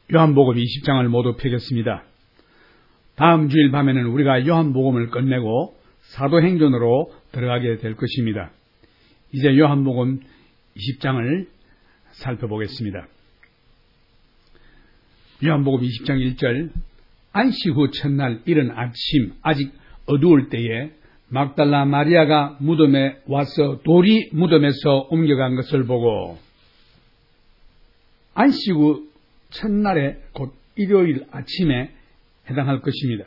요한복음 20장을 모두 펴겠습니다. 다음 주일 밤에는 우리가 요한복음을 끝내고 사도행전으로 들어가게 될 것입니다. 이제 요한복음 20장을 살펴보겠습니다. 요한복음 20장 1절, 안식 후 첫날 이른 아침 아직 어두울 때에 막달라 마리아가 무덤에 와서 돌이 무덤에서 옮겨간 것을 보고, 안식 후 첫날에 곧 일요일 아침에 해당할 것입니다.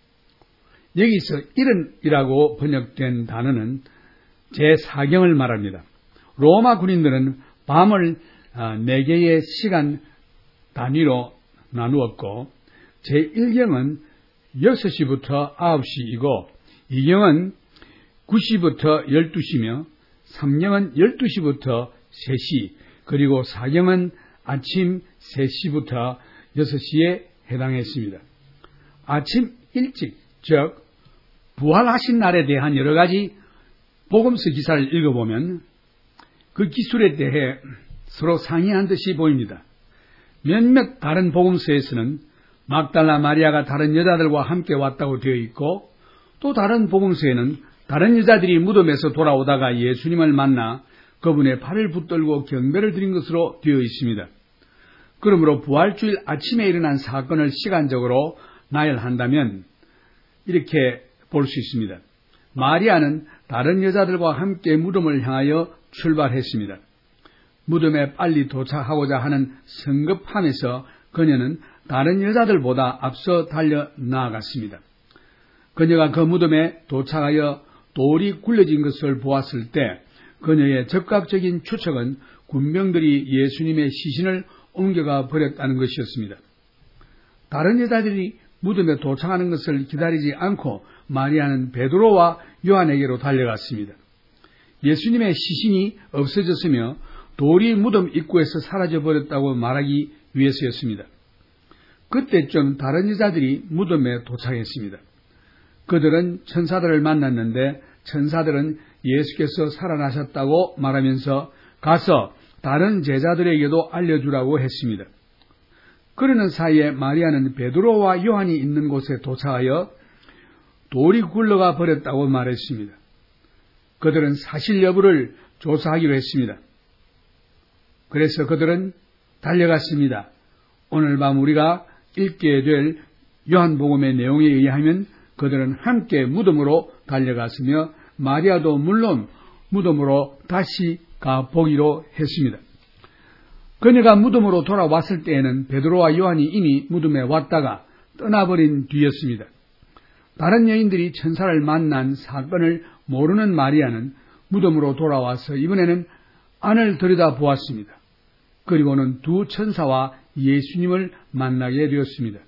여기서 이른이라고 번역된 단어는 제4경을 말합니다. 로마 군인들은 밤을 4개의 시간 단위로 나누었고, 제1경은 6시부터 9시이고 2경은 9시부터 12시며 3경은 12시부터 3시, 그리고 4경은 아침 3시부터 6시에 해당했습니다. 아침 일찍, 즉 부활하신 날에 대한 여러 가지 복음서 기사를 읽어보면 그 기술에 대해 서로 상이한 듯이 보입니다. 몇몇 다른 복음서에서는 막달라 마리아가 다른 여자들과 함께 왔다고 되어 있고, 또 다른 복음서에는 다른 여자들이 무덤에서 돌아오다가 예수님을 만나 그분의 팔을 붙들고 경배를 드린 것으로 되어 있습니다. 그러므로 부활주일 아침에 일어난 사건을 시간적으로 나열한다면 이렇게 볼 수 있습니다. 마리아는 다른 여자들과 함께 무덤을 향하여 출발했습니다. 무덤에 빨리 도착하고자 하는 성급함에서 그녀는 다른 여자들보다 앞서 달려 나아갔습니다. 그녀가 그 무덤에 도착하여 돌이 굴려진 것을 보았을 때 그녀의 적극적인 추측은 군병들이 예수님의 시신을 옮겨가 버렸다는 것이었습니다. 다른 여자들이 무덤에 도착하는 것을 기다리지 않고 마리아는 베드로와 요한에게로 달려갔습니다. 예수님의 시신이 없어졌으며 돌이 무덤 입구에서 사라져버렸다고 말하기 위해서였습니다. 그때쯤 다른 여자들이 무덤에 도착했습니다. 그들은 천사들을 만났는데 천사들은 예수께서 살아나셨다고 말하면서 가서 다른 제자들에게도 알려주라고 했습니다. 그러는 사이에 마리아는 베드로와 요한이 있는 곳에 도착하여 돌이 굴러가 버렸다고 말했습니다. 그들은 사실 여부를 조사하기로 했습니다. 그래서 그들은 달려갔습니다. 오늘 밤 우리가 읽게 될 요한복음의 내용에 의하면 그들은 함께 무덤으로 달려갔으며 마리아도 물론 무덤으로 다시 가보기로 했습니다. 그녀가 무덤으로 돌아왔을 때에는 베드로와 요한이 이미 무덤에 왔다가 떠나버린 뒤였습니다. 다른 여인들이 천사를 만난 사건을 모르는 마리아는 무덤으로 돌아와서 이번에는 안을 들여다보았습니다. 그리고는 두 천사와 예수님을 만나게 되었습니다.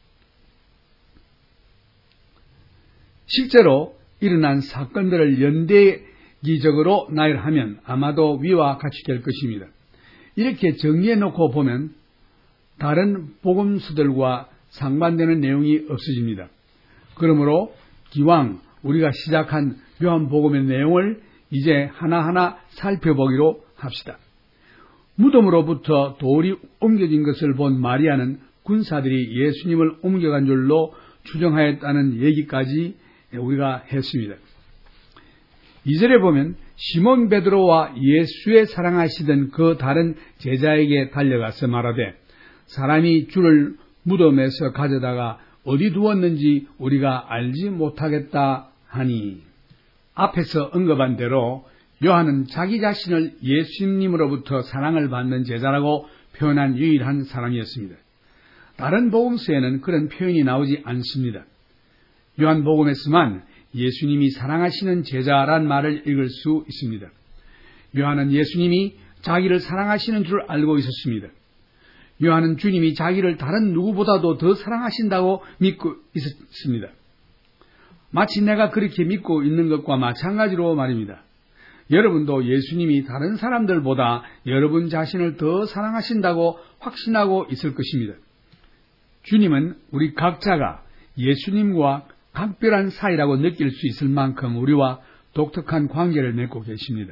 실제로 일어난 사건들을 연대기적으로 나열하면 아마도 위와 같이 될 것입니다. 이렇게 정리해 놓고 보면 다른 복음서들과 상반되는 내용이 없어집니다. 그러므로 기왕 우리가 시작한 요한복음의 내용을 이제 하나하나 살펴보기로 합시다. 무덤으로부터 돌이 옮겨진 것을 본 마리아는 군사들이 예수님을 옮겨간 줄로 추정하였다는 얘기까지 우리가 했습니다. 2절에 보면 시몬 베드로와 예수의 사랑하시던 그 다른 제자에게 달려가서 말하되 사람이 주를 무덤에서 가져다가 어디 두었는지 우리가 알지 못하겠다 하니, 앞에서 언급한 대로 요한은 자기 자신을 예수님으로부터 사랑을 받는 제자라고 표현한 유일한 사람이었습니다. 다른 복음서에는 그런 표현이 나오지 않습니다. 요한복음에서만 예수님이 사랑하시는 제자란 말을 읽을 수 있습니다. 요한은 예수님이 자기를 사랑하시는 줄 알고 있었습니다. 요한은 주님이 자기를 다른 누구보다도 더 사랑하신다고 믿고 있었습니다. 마치 내가 그렇게 믿고 있는 것과 마찬가지로 말입니다. 여러분도 예수님이 다른 사람들보다 여러분 자신을 더 사랑하신다고 확신하고 있을 것입니다. 주님은 우리 각자가 예수님과 각별한 사이라고 느낄 수 있을 만큼 우리와 독특한 관계를 맺고 계십니다.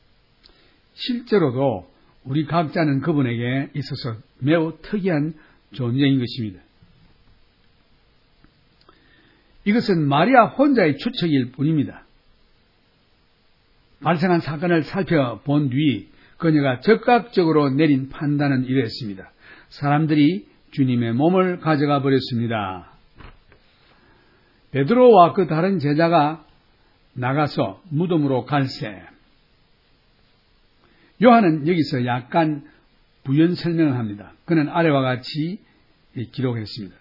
실제로도 우리 각자는 그분에게 있어서 매우 특이한 존재인 것입니다. 이것은 마리아 혼자의 추측일 뿐입니다. 발생한 사건을 살펴본 뒤 그녀가 적극적으로 내린 판단은 이랬습니다. 사람들이 주님의 몸을 가져가 버렸습니다. 베드로와 그 다른 제자가 나가서 무덤으로 갈새. 요한은 여기서 약간 부연 설명을 합니다. 그는 아래와 같이 기록했습니다.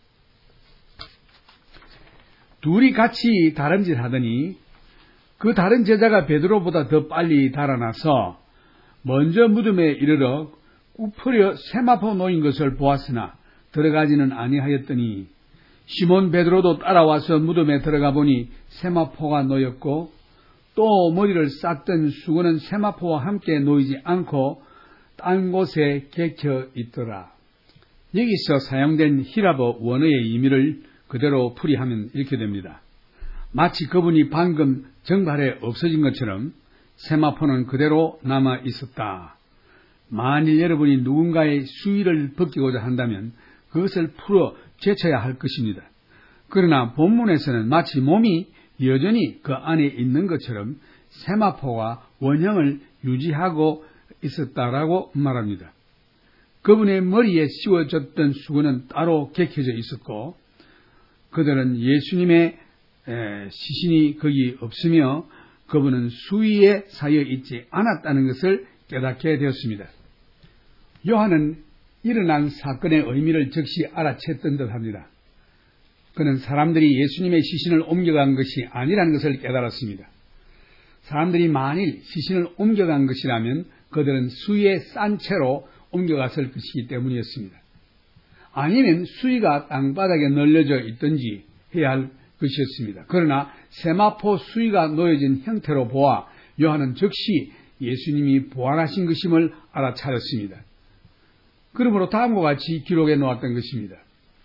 둘이 같이 다름질 하더니 그 다른 제자가 베드로보다 더 빨리 달아나서 먼저 무덤에 이르러 굽으려 세마포 놓인 것을 보았으나 들어가지는 아니하였더니 시몬 베드로도 따라와서 무덤에 들어가 보니 세마포가 놓였고 또 머리를 쌌던 수건은 세마포와 함께 놓이지 않고 딴 곳에 객혀 있더라. 여기서 사용된 히라보 원어의 의미를 그대로 풀이하면 이렇게 됩니다. 마치 그분이 방금 정발해 없어진 것처럼 세마포는 그대로 남아 있었다. 만일 여러분이 누군가의 수의를 벗기고자 한다면 그것을 풀어 제쳐야 할 것입니다. 그러나 본문에서는 마치 몸이 여전히 그 안에 있는 것처럼 세마포가 원형을 유지하고 있었다라고 말합니다. 그분의 머리에 씌워졌던 수건은 따로 객혀져 있었고 그들은 예수님의 시신이 거기 없으며 그분은 수위에 사여 있지 않았다는 것을 깨닫게 되었습니다. 요한은 일어난 사건의 의미를 즉시 알아챘던 듯합니다. 그는 사람들이 예수님의 시신을 옮겨간 것이 아니라는 것을 깨달았습니다. 사람들이 만일 시신을 옮겨간 것이라면 그들은 수위에 싼 채로 옮겨갔을 것이기 때문이었습니다. 아니면 수위가 땅바닥에 널려져 있든지 해야 할 것이었습니다. 그러나 세마포 수위가 놓여진 형태로 보아 요한은 즉시 예수님이 부활하신 것임을 알아차렸습니다. 그러므로 다음과 같이 기록해 놓았던 것입니다.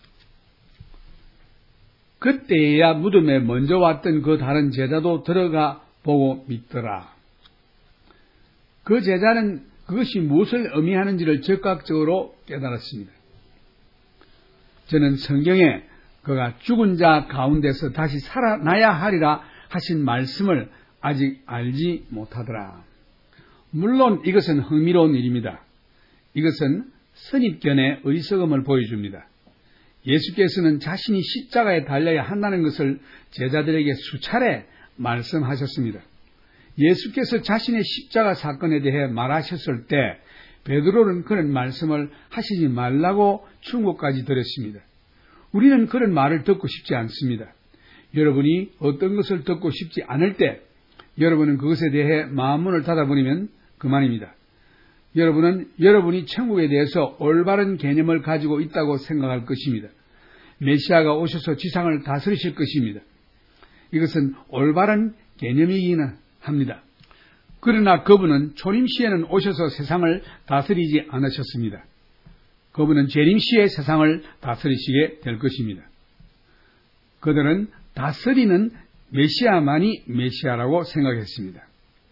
그때야 무덤에 먼저 왔던 그 다른 제자도 들어가 보고 믿더라. 그 제자는 그것이 무엇을 의미하는지를 적극적으로 깨달았습니다. 저는 성경에 그가 죽은 자 가운데서 다시 살아나야 하리라 하신 말씀을 아직 알지 못하더라. 물론 이것은 흥미로운 일입니다. 이것은 선입견의 어리석음을 보여줍니다. 예수께서는 자신이 십자가에 달려야 한다는 것을 제자들에게 수차례 말씀하셨습니다. 예수께서 자신의 십자가 사건에 대해 말하셨을 때 베드로는 그런 말씀을 하시지 말라고 충고까지 드렸습니다. 우리는 그런 말을 듣고 싶지 않습니다. 여러분이 어떤 것을 듣고 싶지 않을 때 여러분은 그것에 대해 마음문을 닫아버리면 그만입니다. 여러분은 여러분이 천국에 대해서 올바른 개념을 가지고 있다고 생각할 것입니다. 메시아가 오셔서 지상을 다스리실 것입니다. 이것은 올바른 개념이기는 합니다. 그러나 그분은 초림시에는 오셔서 세상을 다스리지 않으셨습니다. 그분은 재림시에 세상을 다스리시게 될 것입니다. 그들은 다스리는 메시아만이 메시아라고 생각했습니다.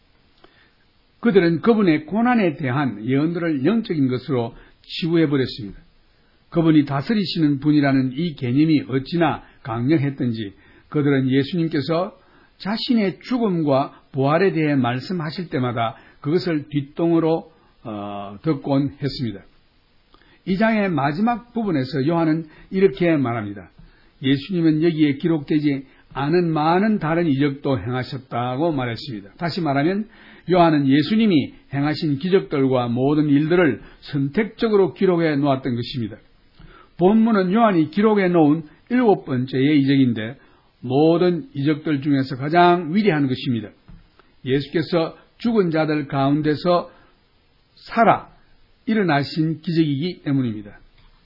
그들은 그분의 고난에 대한 예언들을 영적인 것으로 치부해버렸습니다. 그분이 다스리시는 분이라는 이 개념이 어찌나 강력했던지 그들은 예수님께서 자신의 죽음과 부활에 대해 말씀하실 때마다 그것을 뒷동으로 듣곤 했습니다. 이 장의 마지막 부분에서 요한은 이렇게 말합니다. 예수님은 여기에 기록되지 않은 많은 다른 이적도 행하셨다고 말했습니다. 다시 말하면 요한은 예수님이 행하신 기적들과 모든 일들을 선택적으로 기록해 놓았던 것입니다. 본문은 요한이 기록해 놓은 7번째의 이적인데 모든 이적들 중에서 가장 위대한 것입니다. 예수께서 죽은 자들 가운데서 살아 일어나신 기적이기 때문입니다.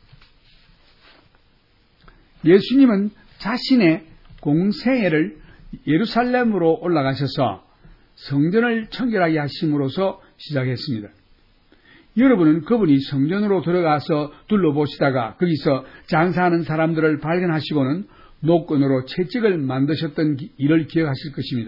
예수님은 자신의 공생애를 예루살렘으로 올라가셔서 성전을 청결하게 하심으로써 시작했습니다. 여러분은 그분이 성전으로 들어가서 둘러보시다가 거기서 장사하는 사람들을 발견하시고는 노끈으로 채찍을 만드셨던 일을 기억하실 것입니다.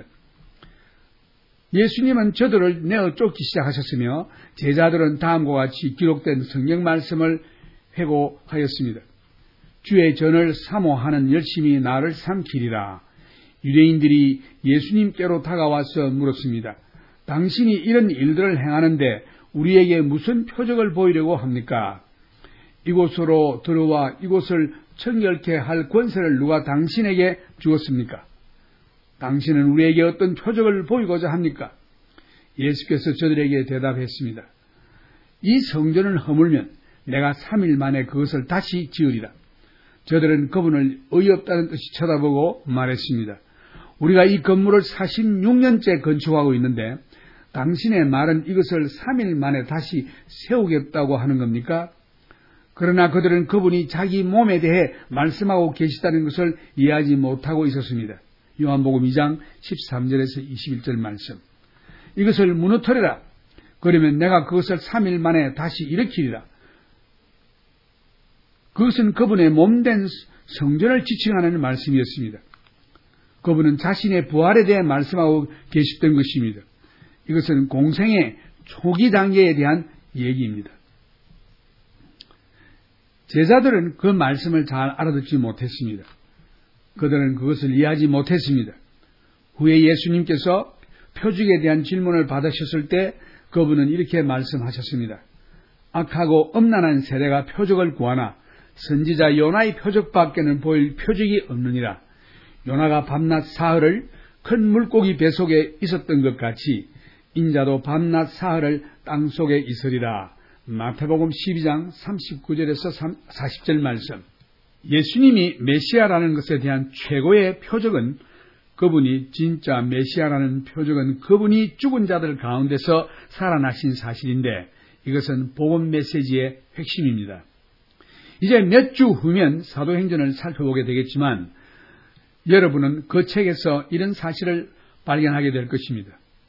예수님은 저들을 내어 쫓기 시작하셨으며 제자들은 다음과 같이 기록된 성경 말씀을 회고하였습니다. 주의 전을 사모하는 열심히 나를 삼키리라. 유대인들이 예수님께로 다가와서 물었습니다. 당신이 이런 일들을 행하는데 우리에게 무슨 표적을 보이려고 합니까? 이곳으로 들어와 이곳을 청결케 할 권세를 누가 당신에게 주었습니까? 당신은 우리에게 어떤 표적을 보이고자 합니까? 예수께서 저들에게 대답했습니다. 이 성전을 허물면 내가 3일 만에 그것을 다시 지으리라. 저들은 그분을 어이없다는 듯이 쳐다보고 말했습니다. 우리가 이 건물을 46년째 건축하고 있는데 당신의 말은 이것을 3일 만에 다시 세우겠다고 하는 겁니까? 그러나 그들은 그분이 자기 몸에 대해 말씀하고 계시다는 것을 이해하지 못하고 있었습니다. 요한복음 2장 13절에서 21절 말씀. 이것을 무너뜨려라. 그러면 내가 그것을 3일 만에 다시 일으키리라. 그것은 그분의 몸된 성전을 지칭하는 말씀이었습니다. 그분은 자신의 부활에 대해 말씀하고 계셨던 것입니다. 이것은 공생의 초기 단계에 대한 얘기입니다. 제자들은 그 말씀을 잘 알아듣지 못했습니다. 그들은 그것을 이해하지 못했습니다. 후에 예수님께서 표적에 대한 질문을 받으셨을 때 그분은 이렇게 말씀하셨습니다. 악하고 엄난한 세대가 표적을 구하나 선지자 요나의 표적밖에는 보일 표적이 없느니라. 요나가 밤낮 사흘을 큰 물고기 뱃속에 있었던 것 같이 인자도 밤낮 사흘을 땅속에 있으리라. 마태복음 12장 39절에서 40절 말씀. 예수님이 메시아라는 것에 대한 최고의 표적은 그분이 진짜 메시아라는 표적은 그분이 죽은 자들 가운데서 살아나신 사실인데 이것은 복음 메시지의 핵심입니다. 이제 몇 주 후면 사도행전을 살펴보게 되겠지만 여러분은 그 책에서 이런 사실을 발견하게 될 것입니다.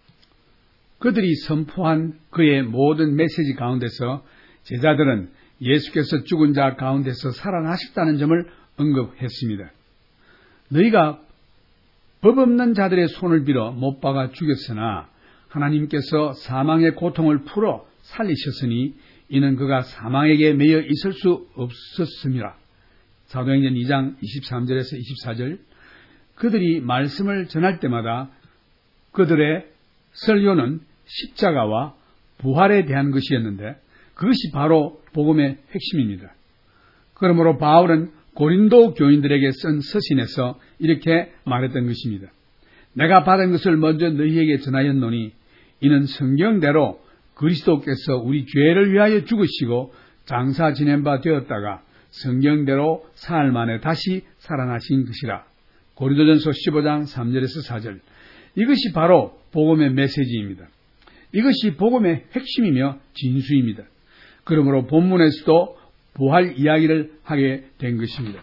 그들이 선포한 그의 모든 메시지 가운데서 제자들은 예수께서 죽은 자 가운데서 살아나셨다는 점을 언급했습니다. 너희가 법 없는 자들의 손을 빌어 못 박아 죽였으나 하나님께서 사망의 고통을 풀어 살리셨으니 이는 그가 사망에게 매여 있을 수 없었습니다. 사도행전 2장 23절에서 24절. 그들이 말씀을 전할 때마다 그들의 설교는 십자가와 부활에 대한 것이었는데 그것이 바로 복음의 핵심입니다. 그러므로 바울은 고린도 교인들에게 쓴 서신에서 이렇게 말했던 것입니다. 내가 받은 것을 먼저 너희에게 전하였노니 이는 성경대로 그리스도께서 우리 죄를 위하여 죽으시고 장사 지낸 바 되었다가 성경대로 사흘 만에 다시 살아나신 것이라. 고린도전서 15장 3절에서 4절. 이것이 바로 복음의 메시지입니다. 이것이 복음의 핵심이며 진수입니다. 그러므로 본문에서도 부활 이야기를 하게 된 것입니다.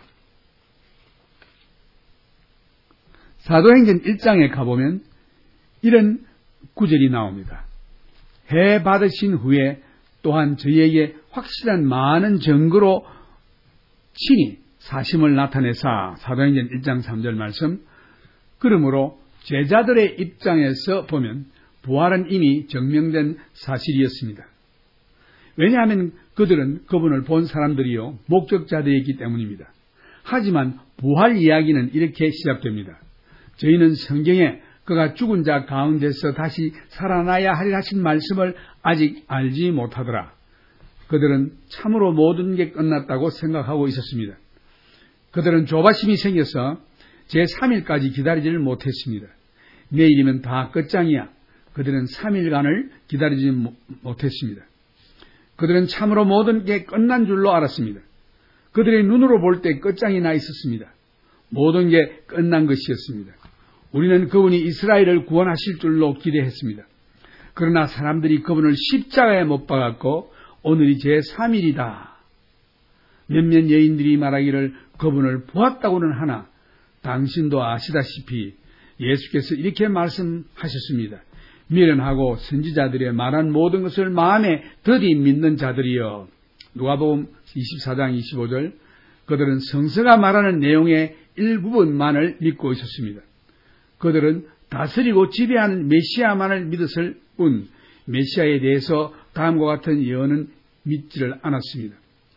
사도행전 1장에 가보면 이런 구절이 나옵니다. 해 받으신 후에 또한 저희에게 확실한 많은 증거로 친히 사심을 나타내사. 사도행전 1장 3절 말씀. 그러므로 제자들의 입장에서 보면 부활은 이미 증명된 사실이었습니다. 왜냐하면 그들은 그분을 본 사람들이요 목격자들이었기 때문입니다. 하지만 부활 이야기는 이렇게 시작됩니다. 저희는 성경에 그가 죽은 자 가운데서 다시 살아나야 하리라 하신 말씀을 아직 알지 못하더라. 그들은 참으로 모든 게 끝났다고 생각하고 있었습니다. 그들은 조바심이 생겨서 제3일까지 기다리지를 못했습니다. 내일이면 다 끝장이야. 그들은 3일간을 기다리지 못했습니다. 그들은 참으로 모든 게 끝난 줄로 알았습니다. 그들의 눈으로 볼 때 끝장이 나 있었습니다. 모든 게 끝난 것이었습니다. 우리는 그분이 이스라엘을 구원하실 줄로 기대했습니다. 그러나 사람들이 그분을 십자가에 못 박았고 오늘이 제3일이다. 몇몇 여인들이 말하기를 그분을 보았다고는 하나 당신도 아시다시피 예수께서 이렇게 말씀하셨습니다. 미련하고 선지자들의 말한 모든 것을 마음에 더디 믿는 자들이여. 누가복음 24장 25절. 그들은 성서가 말하는 내용의 일부분만을 믿고 있었습니다. 그들은 다스리고 지배하는 메시아만을 믿었을 뿐 메시아에 대해서 다음과 같은 예언은 믿지를 않았습니다.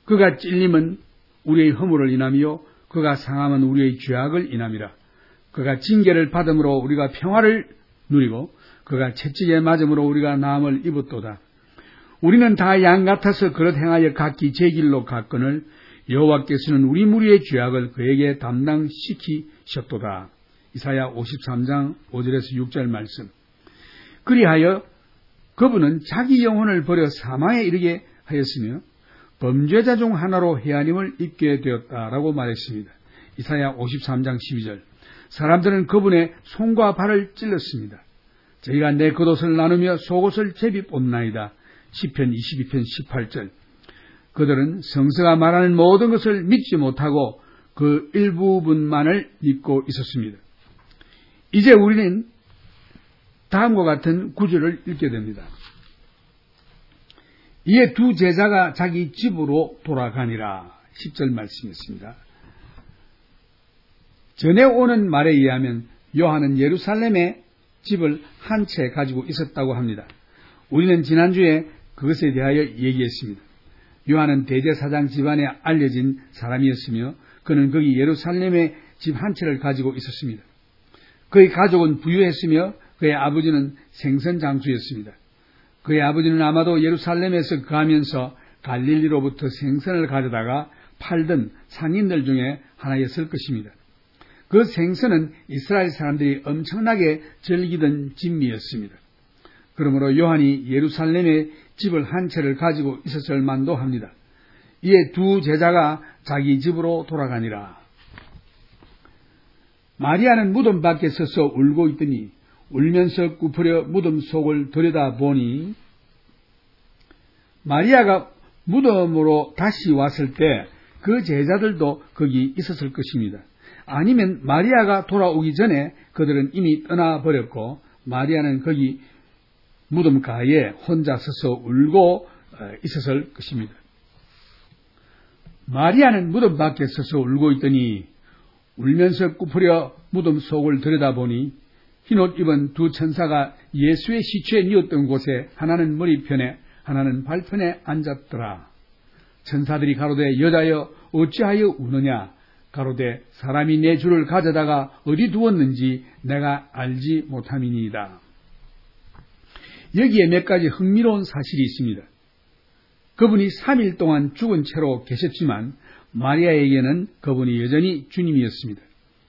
그가 찔림은 우리의 허물을 인함이요 그가 상함은 우리의 죄악을 인함이라. 그가 징계를 받음으로 우리가 평화를 누리고 그가 채찍에 맞음으로 우리가 나음을 입었도다. 우리는 다 양 같아서 그릇 행하여 각기 제 길로 갔거늘 여호와께서는 우리 무리의 죄악을 그에게 담당시키셨도다. 이사야 53장 5절에서 6절 말씀. 그리하여 그분은 자기 영혼을 버려 사망에 이르게 하였으며 범죄자 중 하나로 헤아림을 입게 되었다라고 말했습니다. 이사야 53장 12절. 사람들은 그분의 손과 발을 찔렀습니다. 저희가 내 겉옷을 나누며 속옷을 제비 뽑나이다. 시편 22편 18절. 그들은 성서가 말하는 모든 것을 믿지 못하고 그 일부분만을 믿고 있었습니다. 이제 우리는 다음과 같은 구절을 읽게 됩니다. 이에 두 제자가 자기 집으로 돌아가니라. 10절 말씀이었습니다. 전에 오는 말에 의하면 요한은 예루살렘에 집을 한 채 가지고 있었다고 합니다. 우리는 지난주에 그것에 대하여 얘기했습니다. 요한은 대제사장 집안에 알려진 사람이었으며 그는 거기 예루살렘에 집 한 채를 가지고 있었습니다. 그의 가족은 부유했으며 그의 아버지는 생선장수였습니다. 그의 아버지는 아마도 예루살렘에서 거하면서 갈릴리로부터 생선을 가져다가 팔던 상인들 중에 하나였을 것입니다. 그 생선은 이스라엘 사람들이 엄청나게 즐기던 진미였습니다. 그러므로 요한이 예루살렘에 집을 한 채를 가지고 있었을 만도 합니다. 이에 두 제자가 자기 집으로 돌아가니라. 마리아는 무덤 밖에 서서 울고 있더니 울면서 굽으려 무덤 속을 들여다보니 마리아가 무덤으로 다시 왔을 때 그 제자들도 거기 있었을 것입니다. 아니면 마리아가 돌아오기 전에 그들은 이미 떠나버렸고 마리아는 거기 무덤가에 혼자 서서 울고 있었을 것입니다. 마리아는 무덤 밖에 서서 울고 있더니 울면서 굽으려 무덤 속을 들여다보니 흰옷 입은 두 천사가 예수의 시체에 뉘었던 곳에 하나는 머리편에 하나는 발편에 앉았더라. 천사들이 가로되 여자여 어찌하여 우느냐? 가로되 사람이 내 주를 가져다가 어디 두었는지 내가 알지 못함이니이다. 여기에 몇 가지 흥미로운 사실이 있습니다. 그분이 3일 동안 죽은 채로 계셨지만 마리아에게는 그분이 여전히 주님이었습니다.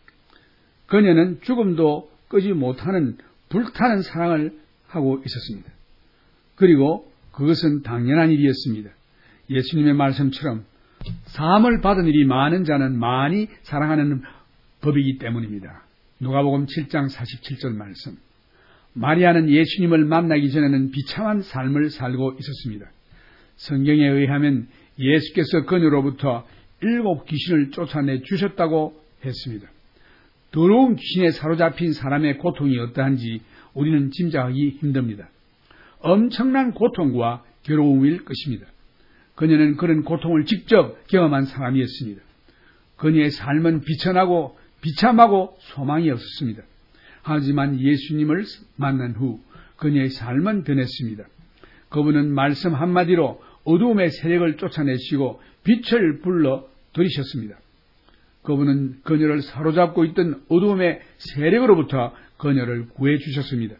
그녀는 죽음도 끄지 못하는 불타는 사랑을 하고 있었습니다. 그리고 그것은 당연한 일이었습니다. 예수님의 말씀처럼 사함을 받은 일이 많은 자는 많이 사랑하는 법이기 때문입니다. 누가복음 7장 47절 말씀. 마리아는 예수님을 만나기 전에는 비참한 삶을 살고 있었습니다. 성경에 의하면 예수께서 그녀로부터 7 귀신을 쫓아내 주셨다고 했습니다. 더러운 귀신에 사로잡힌 사람의 고통이 어떠한지 우리는 짐작하기 힘듭니다. 엄청난 고통과 괴로움일 것입니다. 그녀는 그런 고통을 직접 경험한 사람이었습니다. 그녀의 삶은 비천하고 비참하고 소망이 없었습니다. 하지만 예수님을 만난 후 그녀의 삶은 변했습니다. 그분은 말씀 한마디로 어두움의 세력을 쫓아내시고 빛을 불러 들이셨습니다. 그분은 그녀를 사로잡고 있던 어두움의 세력으로부터 그녀를 구해 주셨습니다.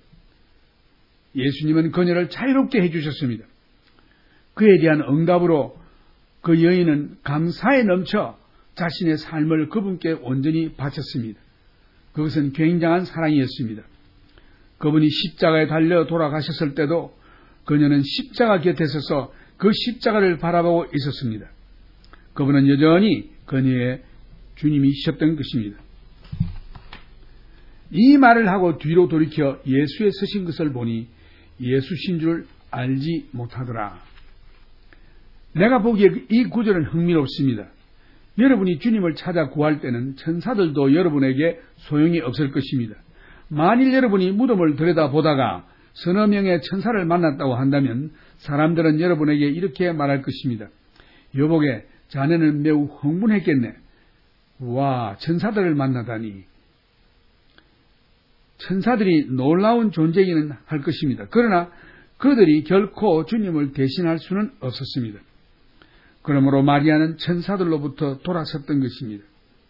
예수님은 그녀를 자유롭게 해주셨습니다. 그에 대한 응답으로 그 여인은 감사에 넘쳐 자신의 삶을 그분께 온전히 바쳤습니다. 그것은 굉장한 사랑이었습니다. 그분이 십자가에 달려 돌아가셨을 때도 그녀는 십자가 곁에 서서 그 십자가를 바라보고 있었습니다. 그분은 여전히 그녀의 주님이셨던 것입니다. 이 말을 하고 뒤로 돌이켜 예수에 서신 것을 보니 예수신 줄 알지 못하더라. 내가 보기에 이 구절은 흥미롭습니다. 여러분이 주님을 찾아 구할 때는 천사들도 여러분에게 소용이 없을 것입니다. 만일 여러분이 무덤을 들여다보다가 서너 명의 천사를 만났다고 한다면 사람들은 여러분에게 이렇게 말할 것입니다. 여보게, 자네는 매우 흥분했겠네. 와, 천사들을 만나다니. 천사들이 놀라운 존재이기는 할 것입니다. 그러나 그들이 결코 주님을 대신할 수는 없었습니다. 그러므로 마리아는 천사들로부터 돌아섰던 것입니다.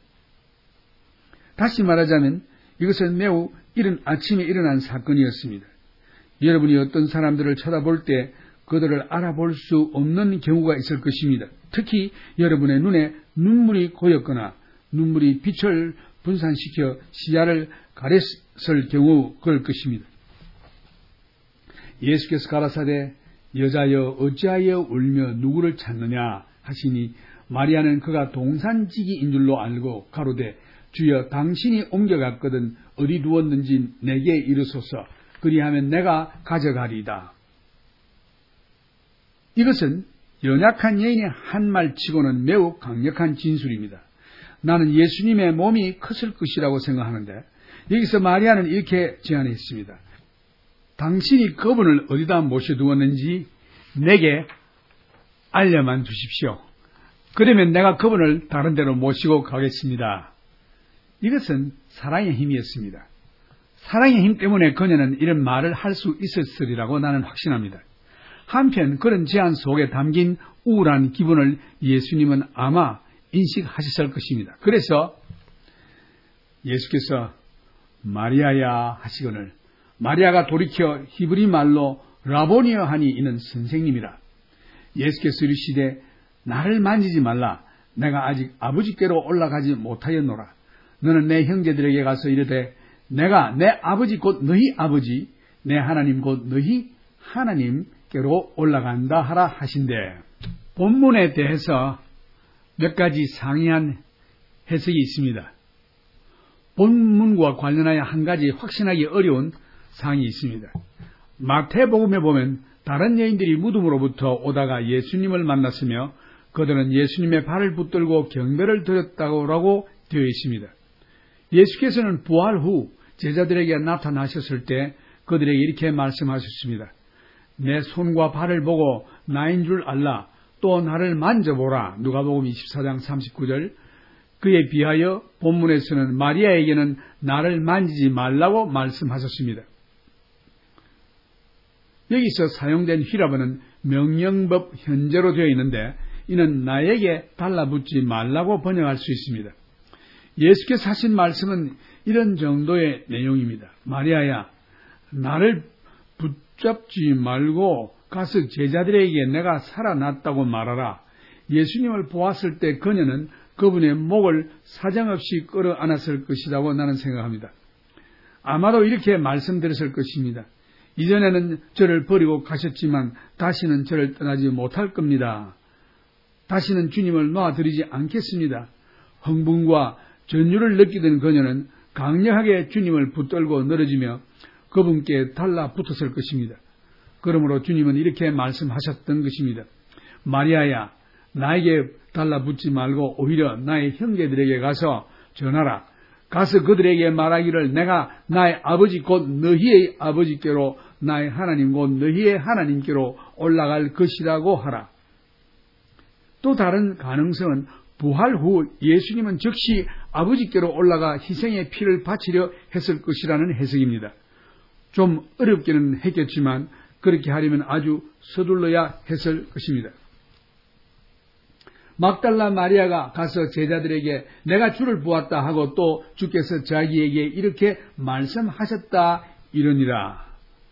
다시 말하자면 이것은 매우 이른 아침에 일어난 사건이었습니다. 여러분이 어떤 사람들을 쳐다볼 때 그들을 알아볼 수 없는 경우가 있을 것입니다. 특히 여러분의 눈에 눈물이 고였거나 눈물이 빛을 분산시켜 시야를 가렸을 경우 그럴 것입니다. 예수께서 가라사대 여자여 어찌하여 울며 누구를 찾느냐 하시니 마리아는 그가 동산지기인 줄로 알고 가로되 주여 당신이 옮겨갔거든 어디 두었는지 내게 이르소서 그리하면 내가 가져가리이다. 이것은 연약한 여인의 한 말치고는 매우 강력한 진술입니다. 나는 예수님의 몸이 컸을 것이라고 생각하는데 여기서 마리아는 이렇게 제안했습니다. 당신이 그분을 어디다 모셔두었는지 내게 알려만 주십시오. 그러면 내가 그분을 다른 데로 모시고 가겠습니다. 이것은 사랑의 힘이었습니다. 사랑의 힘 때문에 그녀는 이런 말을 할 수 있었으리라고 나는 확신합니다. 한편 그런 제안 속에 담긴 우울한 기분을 예수님은 아마 인식하셨을 것입니다. 그래서 예수께서 마리아야 하시거늘 마리아가 돌이켜 히브리 말로 라보니여 하니 이는 선생님이라. 예수께서 이르시되 나를 만지지 말라. 내가 아직 아버지께로 올라가지 못하였노라. 너는 내 형제들에게 가서 이르되 내가 내 아버지 곧 너희 아버지 내 하나님 곧 너희 하나님께로 올라간다 하라 하신대. 본문에 대해서 몇 가지 상이한 해석이 있습니다. 본문과 관련하여 한 가지 확신하기 어려운 사항이 있습니다. 마태복음에 보면 다른 여인들이 무덤으로부터 오다가 예수님을 만났으며 그들은 예수님의 발을 붙들고 경배를 드렸다고 되어 있습니다. 예수께서는 부활 후 제자들에게 나타나셨을 때 그들에게 이렇게 말씀하셨습니다. 내 손과 발을 보고 나인 줄 알라. 또 나를 만져보라. 누가복음 24장 39절. 그에 비하여 본문에서는 마리아에게는 나를 만지지 말라고 말씀하셨습니다. 여기서 사용된 휘라버는 명령법 현재로 되어 있는데 이는 나에게 달라붙지 말라고 번역할 수 있습니다. 예수께서 하신 말씀은 이런 정도의 내용입니다. 마리아야, 나를 붙잡지 말고 가서 제자들에게 내가 살아났다고 말하라. 예수님을 보았을 때 그녀는 그분의 목을 사정없이 끌어안았을 것이라고 나는 생각합니다. 아마도 이렇게 말씀드렸을 것입니다. 이전에는 저를 버리고 가셨지만 다시는 저를 떠나지 못할 겁니다. 다시는 주님을 놔드리지 않겠습니다. 흥분과 전율을 느끼던 그녀는 강력하게 주님을 붙들고 늘어지며 그분께 달라붙었을 것입니다. 그러므로 주님은 이렇게 말씀하셨던 것입니다. 마리아야, 나에게 달라붙지 말고 오히려 나의 형제들에게 가서 전하라. 가서 그들에게 말하기를 내가 나의 아버지 곧 너희의 아버지께로 나의 하나님 곧 너희의 하나님께로 올라갈 것이라고 하라. 또 다른 가능성은 부활 후 예수님은 즉시 아버지께로 올라가 희생의 피를 바치려 했을 것이라는 해석입니다. 좀 어렵기는 했겠지만 그렇게 하려면 아주 서둘러야 했을 것입니다. 막달라 마리아가 가서 제자들에게 내가 주를 보았다 하고 또 주께서 자기에게 이렇게 말씀하셨다 이러니라.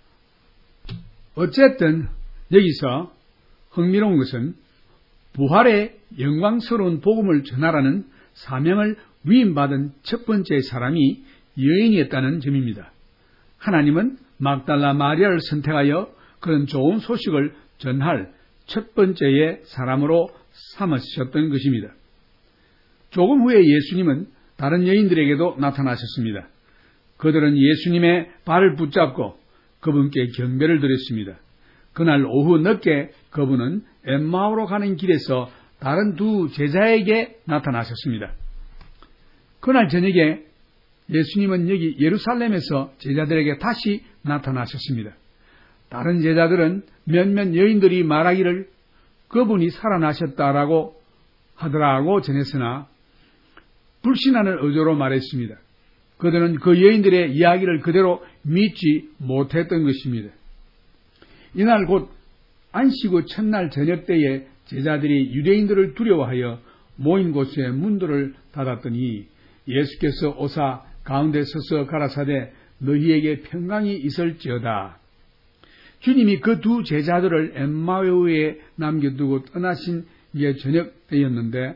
어쨌든 여기서 흥미로운 것은 부활의 영광스러운 복음을 전하라는 사명을 위임받은 첫 번째 사람이 여인이었다는 점입니다. 하나님은 막달라 마리아를 선택하여 그런 좋은 소식을 전할 첫 번째의 사람으로 삼으셨던 것입니다. 조금 후에 예수님은 다른 여인들에게도 나타나셨습니다. 그들은 예수님의 발을 붙잡고 그분께 경배를 드렸습니다. 그날 오후 늦게 그분은 엠마오로 가는 길에서 다른 두 제자에게 나타나셨습니다. 그날 저녁에 예수님은 여기 예루살렘에서 제자들에게 다시 나타나셨습니다. 다른 제자들은 몇몇 여인들이 말하기를 그분이 살아나셨다라고 하더라고 전했으나 불신하는 의도로 말했습니다. 그들은 그 여인들의 이야기를 그대로 믿지 못했던 것입니다. 이날 곧 안식 후 첫날 저녁 때에 제자들이 유대인들을 두려워하여 모인 곳에 문들을 닫았더니 예수께서 오사 가운데 서서 가라사대 너희에게 평강이 있을지어다. 주님이 그 두 제자들을 엠마오에 남겨두고 떠나신 게 저녁 때였는데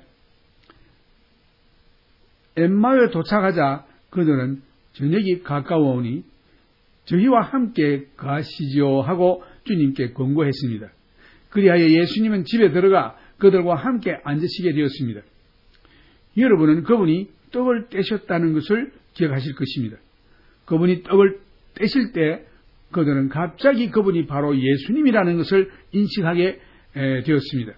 엠마오에 도착하자 그들은 저녁이 가까워오니 저희와 함께 가시지요 하고 주님께 권고했습니다. 그리하여 예수님은 집에 들어가 그들과 함께 앉으시게 되었습니다. 여러분은 그분이 떡을 떼셨다는 것을 기억하실 것입니다. 그분이 떡을 떼실 때 그들은 갑자기 그분이 바로 예수님이라는 것을 인식하게 되었습니다.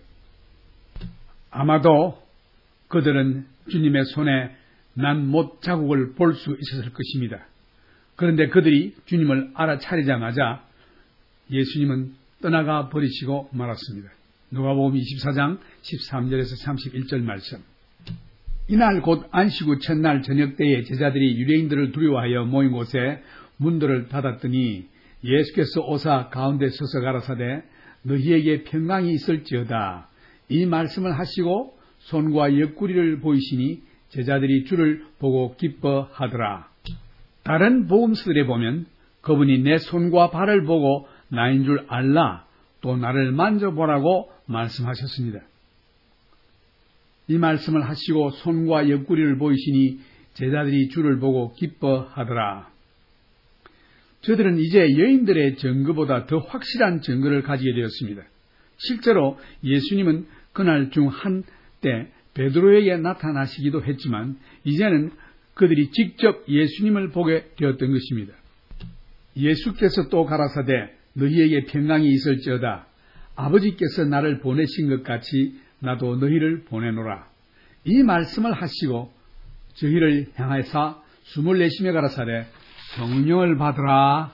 아마도 그들은 주님의 손에 난 못 자국을 볼 수 있었을 것입니다. 그런데 그들이 주님을 알아차리자마자 예수님은 떠나가 버리시고 말았습니다. 누가복음 24장 13절에서 31절 말씀. 이날 곧 안식 후 첫날 저녁 때에 제자들이 유대인들을 두려워하여 모인 곳에 문들을 닫았더니 예수께서 오사 가운데 서서 가라사대 너희에게 평강이 있을지어다. 이 말씀을 하시고 손과 옆구리를 보이시니 제자들이 주를 보고 기뻐하더라. 다른 복음서들에 보면 그분이 내 손과 발을 보고 나인 줄 알라 또 나를 만져보라고 말씀하셨습니다. 이 말씀을 하시고 손과 옆구리를 보이시니 제자들이 주를 보고 기뻐하더라. 저들은 이제 여인들의 증거보다 더 확실한 증거를 가지게 되었습니다. 실제로 예수님은 그날 중 한때 베드로에게 나타나시기도 했지만 이제는 그들이 직접 예수님을 보게 되었던 것입니다. 예수께서 또 가라사대 너희에게 평강이 있을지어다. 아버지께서 나를 보내신 것 같이 나도 너희를 보내노라. 이 말씀을 하시고 저희를 향하사 숨을 내쉬며 가라사대 성령을 받으라.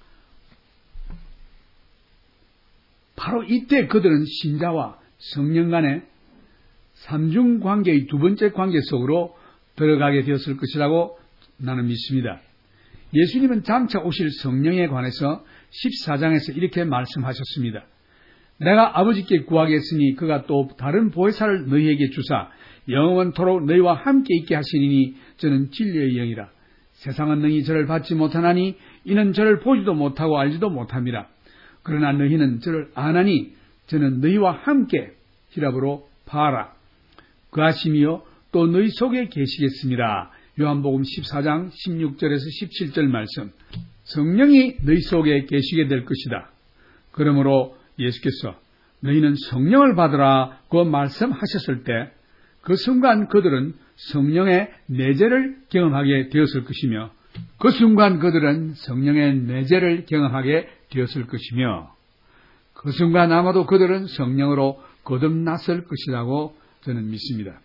바로 이때 그들은 신자와 성령 간의 삼중 관계의 두 번째 관계 속으로 들어가게 되었을 것이라고 나는 믿습니다. 예수님은 장차 오실 성령에 관해서 14장에서 이렇게 말씀하셨습니다. 내가 아버지께 구하겠으니 그가 또 다른 보혜사를 너희에게 주사 영원토록 너희와 함께 있게 하시니 저는 진리의 영이라. 세상은 능히 저를 받지 못하나니 이는 저를 보지도 못하고 알지도 못합니다. 그러나 너희는 저를 아나니 저는 너희와 함께 히랍으로 파라 그하심이요 또 너희 속에 계시겠습니다. 요한복음 14장 16절에서 17절 말씀. 성령이 너희 속에 계시게 될 것이다. 그러므로 예수께서 너희는 성령을 받으라 그 말씀하셨을 때 그 순간 그들은 성령의 내재를 경험하게 되었을 것이며 그 순간 그들은 성령의 내재를 경험하게 되었을 것이며 그 순간 아마도 그들은 성령으로 거듭났을 것이라고 저는 믿습니다.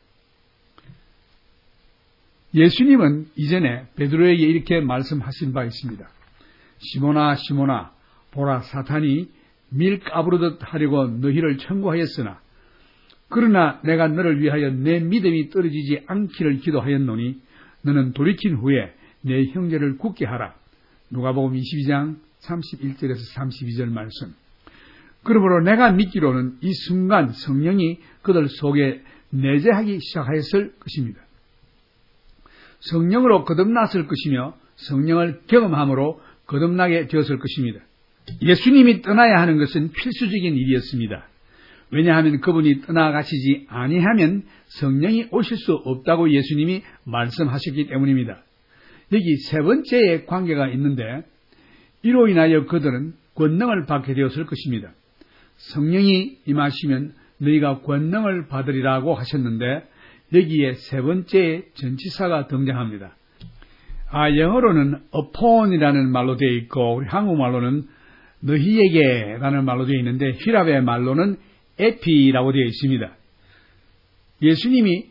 예수님은 이전에 베드로에게 이렇게 말씀하신 바 있습니다. 시몬아 시몬아 보라 사탄이 밀 까부르듯 하려고 너희를 청구하였으나 그러나 내가 너를 위하여 내 믿음이 떨어지지 않기를 기도하였노니 너는 돌이킨 후에 내 형제를 굳게 하라. 누가복음 22장 31절에서 32절 말씀. 그러므로 내가 믿기로는 이 순간 성령이 그들 속에 내재하기 시작하였을 것입니다. 성령으로 거듭났을 것이며 성령을 경험함으로 거듭나게 되었을 것입니다. 예수님이 떠나야 하는 것은 필수적인 일이었습니다. 왜냐하면 그분이 떠나가시지 아니하면 성령이 오실 수 없다고 예수님이 말씀하셨기 때문입니다. 여기 세 번째의 관계가 있는데 이로 인하여 그들은 권능을 받게 되었을 것입니다. 성령이 임하시면 너희가 권능을 받으리라고 하셨는데 여기에 세 번째의 전치사가 등장합니다. 영어로는 upon이라는 말로 되어 있고 우리 한국말로는 너희에게 라는 말로 되어 있는데 히랍의 말로는 에피라고 되어 있습니다. 예수님이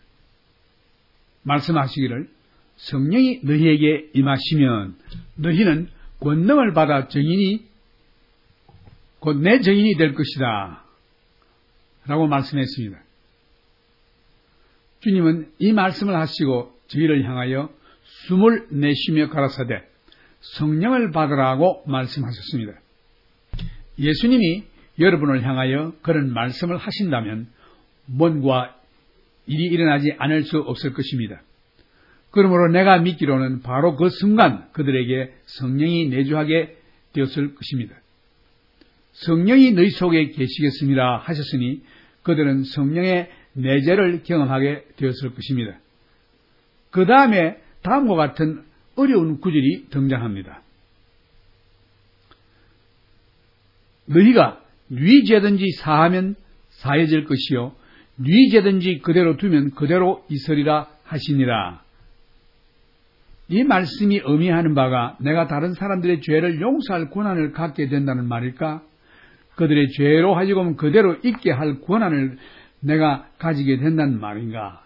말씀하시기를 성령이 너희에게 임하시면 너희는 권능을 받아 증인이 곧 내 증인이 될 것이다 라고 말씀했습니다. 주님은 이 말씀을 하시고 저희를 향하여 숨을 내쉬며 가라사대 성령을 받으라고 말씀하셨습니다. 예수님이 여러분을 향하여 그런 말씀을 하신다면 뭔가 일이 일어나지 않을 수 없을 것입니다. 그러므로 내가 믿기로는 바로 그 순간 그들에게 성령이 내주하게 되었을 것입니다. 성령이 너희 속에 계시겠습니다 하셨으니 그들은 성령의 내재를 경험하게 되었을 것입니다. 그 다음에 다음과 같은 어려운 구절이 등장합니다. 너희가 네 죄든지 사하면 사해질 것이요 네 죄든지 그대로 두면 그대로 있으리라 하시니라. 이 말씀이 의미하는 바가 내가 다른 사람들의 죄를 용서할 권한을 갖게 된다는 말일까? 그들의 죄로 하여금 그대로 있게 할 권한을 내가 가지게 된다는 말인가?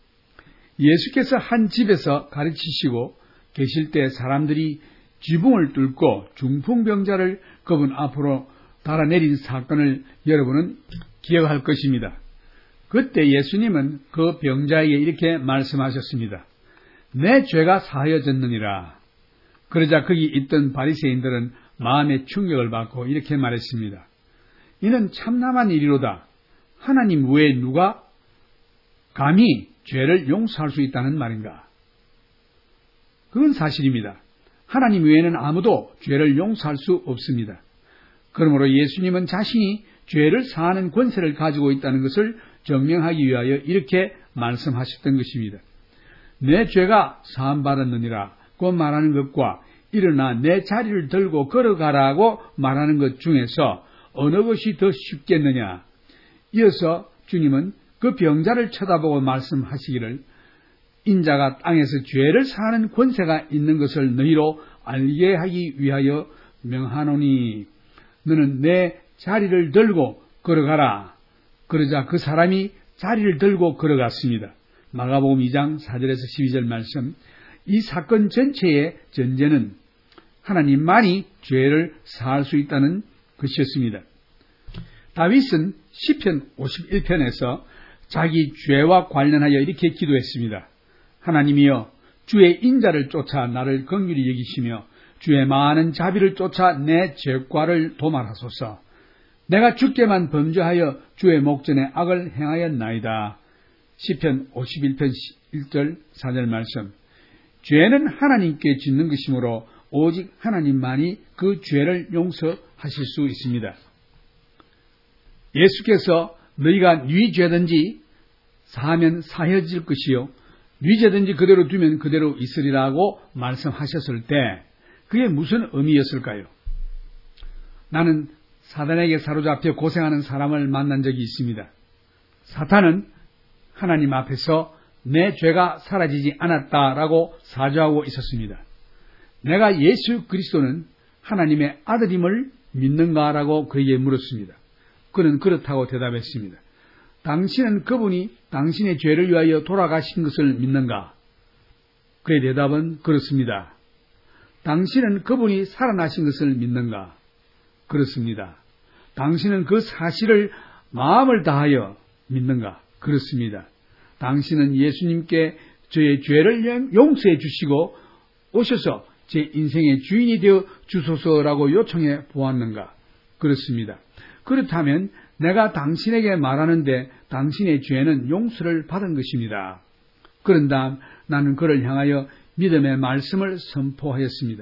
예수께서 한 집에서 가르치시고 계실 때 사람들이 지붕을 뚫고 중풍병자를 그분 앞으로 달아내린 사건을 여러분은 기억할 것입니다. 그때 예수님은 그 병자에게 이렇게 말씀하셨습니다. 내 죄가 사하여졌느니라. 그러자 거기 있던 바리새인들은 마음의 충격을 받고 이렇게 말했습니다. 이는 참남한 일이로다. 하나님 외에 누가 감히 죄를 용서할 수 있다는 말인가? 그건 사실입니다. 하나님 외에는 아무도 죄를 용서할 수 없습니다. 그러므로 예수님은 자신이 죄를 사하는 권세를 가지고 있다는 것을 증명하기 위하여 이렇게 말씀하셨던 것입니다. 내 죄가 사함받았느니라 고 말하는 것과 일어나 내 자리를 들고 걸어가라고 말하는 것 중에서 어느 것이 더 쉽겠느냐. 이어서 주님은 그 병자를 쳐다보고 말씀하시기를 인자가 땅에서 죄를 사하는 권세가 있는 것을 너희로 알게 하기 위하여 명하노니 너는 내 자리를 들고 걸어가라. 그러자 그 사람이 자리를 들고 걸어갔습니다. 마가복음 2장 4절에서 12절 말씀. 이 사건 전체의 전제는 하나님만이 죄를 사할 수 있다는 것이었습니다. 다윗은 시편 51편에서 자기 죄와 관련하여 이렇게 기도했습니다. 하나님이여 주의 인자를 쫓아 나를 긍휼히 여기시며 주의 많은 자비를 쫓아 내 죄과를 도말하소서. 내가 주께만 범죄하여 주의 목전에 악을 행하였나이다. 시편 51편 1절 4절 말씀. 죄는 하나님께 짓는 것이므로 오직 하나님만이 그 죄를 용서하실 수 있습니다. 예수께서 너희가 네 죄든지 사하면 사해질 것이요 네 죄든지 그대로 두면 그대로 있으리라고 말씀하셨을 때 그게 무슨 의미였을까요? 나는 사단에게 사로잡혀 고생하는 사람을 만난 적이 있습니다. 사탄은 하나님 앞에서 내 죄가 사라지지 않았다라고 사죄하고 있었습니다. 내가 예수 그리스도는 하나님의 아들임을 믿는가라고 그에게 물었습니다. 그는 그렇다고 대답했습니다. 당신은 그분이 당신의 죄를 위하여 돌아가신 것을 믿는가? 그의 대답은 그렇습니다. 당신은 그분이 살아나신 것을 믿는가? 그렇습니다. 당신은 그 사실을 마음을 다하여 믿는가? 그렇습니다. 당신은 예수님께 저의 죄를 용서해 주시고 오셔서 제 인생의 주인이 되어 주소서라고 요청해 보았는가? 그렇습니다. 그렇다면 내가 당신에게 말하는데 당신의 죄는 용서를 받은 것입니다. 그런 다음 나는 그를 향하여 믿음의 말씀을 선포하였습니다.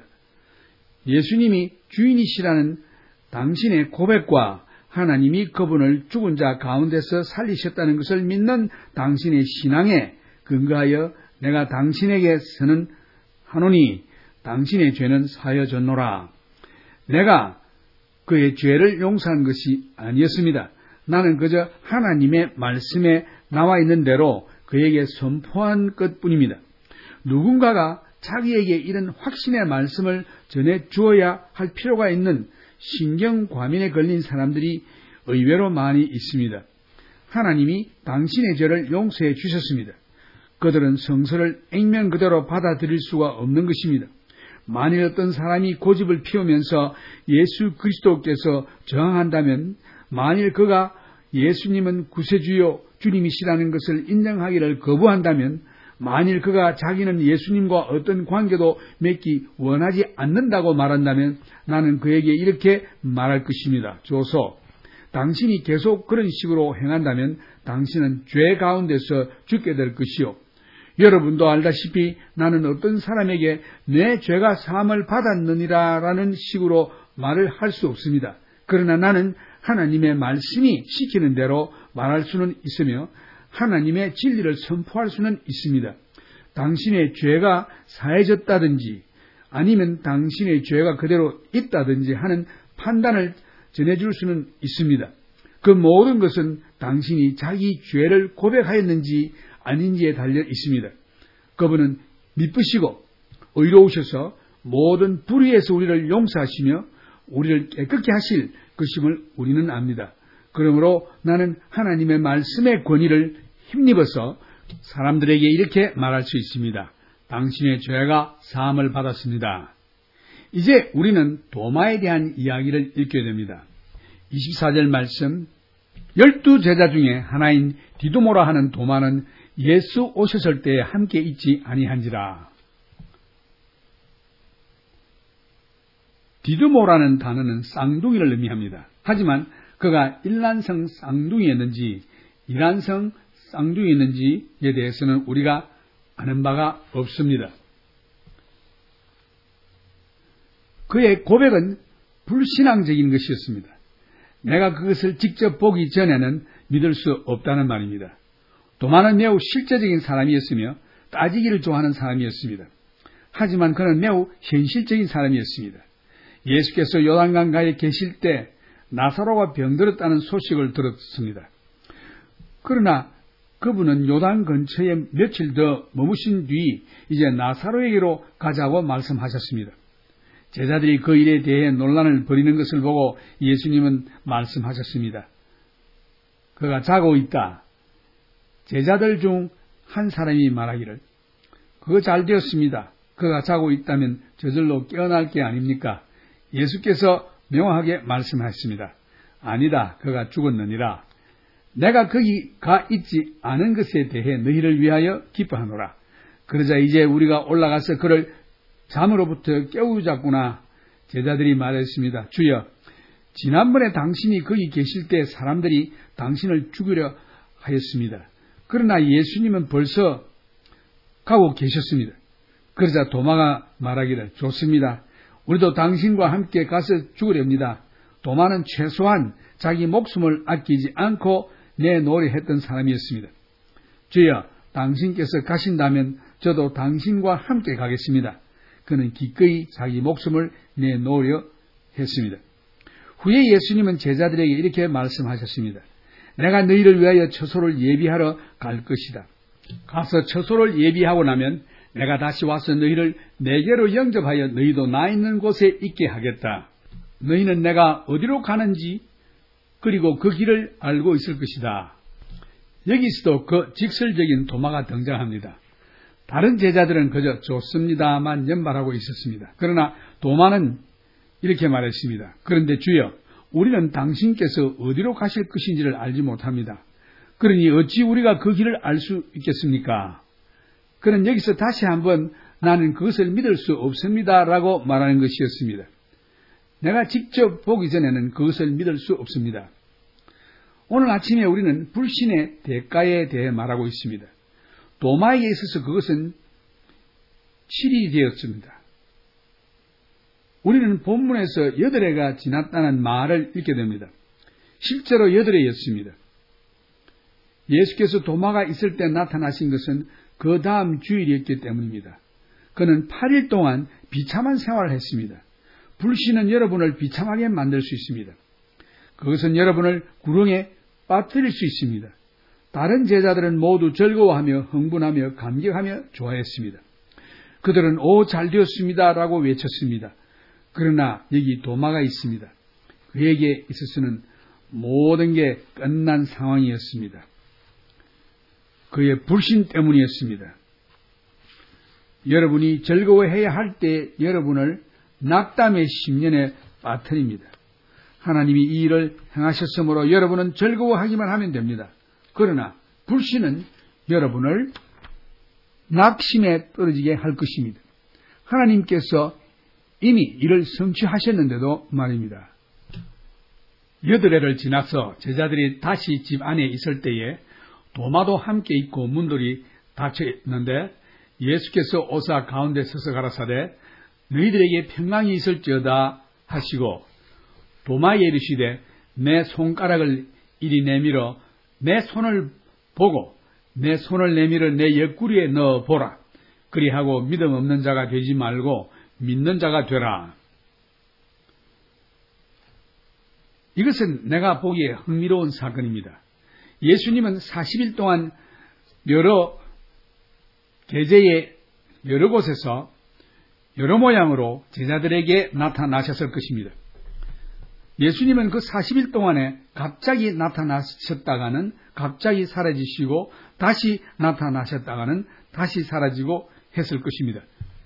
예수님이 주인이시라는 당신의 고백과 하나님이 그분을 죽은 자 가운데서 살리셨다는 것을 믿는 당신의 신앙에 근거하여 내가 당신에게 선언하노니 당신의 죄는 사여졌노라. 내가 그의 죄를 용서한 것이 아니었습니다. 나는 그저 하나님의 말씀에 나와 있는 대로 그에게 선포한 것뿐입니다. 누군가가 자기에게 이런 확신의 말씀을 전해 주어야 할 필요가 있는 신경과민에 걸린 사람들이 의외로 많이 있습니다. 하나님이 당신의 죄를 용서해 주셨습니다. 그들은 성서를 액면 그대로 받아들일 수가 없는 것입니다. 만일 어떤 사람이 고집을 피우면서 예수 그리스도께서 저항한다면, 만일 그가 예수님은 구세주요 주님이시라는 것을 인정하기를 거부한다면, 만일 그가 자기는 예수님과 어떤 관계도 맺기 원하지 않는다고 말한다면 나는 그에게 이렇게 말할 것입니다. 조소, 당신이 계속 그런 식으로 행한다면 당신은 죄 가운데서 죽게 될 것이요. 여러분도 알다시피 나는 어떤 사람에게 내 죄가 사함을 받았느니라 라는 식으로 말을 할 수 없습니다. 그러나 나는 하나님의 말씀이 시키는 대로 말할 수는 있으며 하나님의 진리를 선포할 수는 있습니다. 당신의 죄가 사해졌다든지 아니면 당신의 죄가 그대로 있다든지 하는 판단을 전해줄 수는 있습니다. 그 모든 것은 당신이 자기 죄를 고백하였는지 아닌지에 달려 있습니다. 그분은 미쁘시고 의로우셔서 모든 불의에서 우리를 용서하시며 우리를 깨끗게 하실 것임을 우리는 압니다. 그러므로 나는 하나님의 말씀의 권위를 힘입어서 사람들에게 이렇게 말할 수 있습니다. 당신의 죄가 사함을 받았습니다. 이제 우리는 도마에 대한 이야기를 읽게 됩니다. 24절 말씀, 12제자 중에 하나인 디두모라 하는 도마는 예수 오셨을 때에 함께 있지 아니한지라. 디두모라는 단어는 쌍둥이를 의미합니다. 하지만 그가 일란성 쌍둥이였는지 이란성 쌍둥이였는지에 대해서는 우리가 아는 바가 없습니다. 그의 고백은 불신앙적인 것이었습니다. 내가 그것을 직접 보기 전에는 믿을 수 없다는 말입니다. 도마는 매우 실제적인 사람이었으며 따지기를 좋아하는 사람이었습니다. 하지만 그는 매우 현실적인 사람이었습니다. 예수께서 요단강가에 계실 때 나사로가 병들었다는 소식을 들었습니다. 그러나 그분은 요단 근처에 며칠 더 머무신 뒤 이제 나사로에게로 가자고 말씀하셨습니다. 제자들이 그 일에 대해 논란을 벌이는 것을 보고 예수님은 말씀하셨습니다. 그가 자고 있다. 제자들 중 한 사람이 말하기를 그거 잘 되었습니다. 그가 자고 있다면 저절로 깨어날 게 아닙니까? 예수께서 명확하게 말씀하셨습니다. 아니다. 그가 죽었느니라. 내가 거기 가 있지 않은 것에 대해 너희를 위하여 기뻐하노라. 그러자 이제 우리가 올라가서 그를 잠으로부터 깨우자꾸나. 제자들이 말했습니다. 주여, 지난번에 당신이 거기 계실 때 사람들이 당신을 죽이려 하였습니다. 그러나 예수님은 벌써 가고 계셨습니다. 그러자 도마가 말하기를 좋습니다. 우리도 당신과 함께 가서 죽으렵니다. 도마는 최소한 자기 목숨을 아끼지 않고 내놓으려 했던 사람이었습니다. 주여, 당신께서 가신다면 저도 당신과 함께 가겠습니다. 그는 기꺼이 자기 목숨을 내놓으려 했습니다. 후에 예수님은 제자들에게 이렇게 말씀하셨습니다. 내가 너희를 위하여 처소를 예비하러 갈 것이다. 가서 처소를 예비하고 나면 내가 다시 와서 너희를 내게로 영접하여 너희도 나 있는 곳에 있게 하겠다. 너희는 내가 어디로 가는지 그리고 그 길을 알고 있을 것이다. 여기서도 그 직설적인 도마가 등장합니다. 다른 제자들은 그저 좋습니다만 연발하고 있었습니다. 그러나 도마는 이렇게 말했습니다. 그런데 주여, 우리는 당신께서 어디로 가실 것인지를 알지 못합니다. 그러니 어찌 우리가 그 길을 알 수 있겠습니까? 그는 여기서 다시 한번 나는 그것을 믿을 수 없습니다 라고 말하는 것이었습니다. 내가 직접 보기 전에는 그것을 믿을 수 없습니다. 오늘 아침에 우리는 불신의 대가에 대해 말하고 있습니다. 도마에게 있어서 그것은 7일이 되었습니다. 우리는 본문에서 8해가 지났다는 말을 읽게 됩니다. 실제로 8해였습니다. 예수께서 도마가 있을 때 나타나신 것은 그 다음 주일이었기 때문입니다. 그는 8일 동안 비참한 생활을 했습니다. 불신은 여러분을 비참하게 만들 수 있습니다. 그것은 여러분을 구렁에 빠뜨릴 수 있습니다. 다른 제자들은 모두 즐거워하며 흥분하며 감격하며 좋아했습니다. 그들은 잘 되었습니다 라고 외쳤습니다. 그러나 여기 도마가 있습니다. 그에게 있어서는 모든 게 끝난 상황이었습니다. 그의 불신 때문이었습니다. 여러분이 즐거워해야 할 때 여러분을 낙담의 심년에 빠뜨립니다. 하나님이 이 일을 행하셨으므로 여러분은 즐거워하기만 하면 됩니다. 그러나 불신은 여러분을 낙심에 떨어지게 할 것입니다. 하나님께서 이미 이를 성취하셨는데도 말입니다. 8해를 지나서 제자들이 다시 집 안에 있을 때에 도마도 함께 있고 문들이 닫혀 있는데 예수께서 오사 가운데 서서 가라사대 너희들에게 평강이 있을지어다 하시고 도마에 이르시되 내 손가락을 이리 내밀어 내 손을 보고 내 손을 내밀어 내 옆구리에 넣어 보라. 그리하고 믿음 없는 자가 되지 말고 믿는 자가 되라. 이것은 내가 보기에 흥미로운 사건입니다. 예수님은 40일 동안 여러 계제의 여러 곳에서 여러 모양으로 제자들에게 나타나셨을 것입니다. 예수님은 그 40일 동안에 갑자기 나타나셨다가는 갑자기 사라지시고 다시 나타나셨다가는 다시 사라지고 했을 것입니다.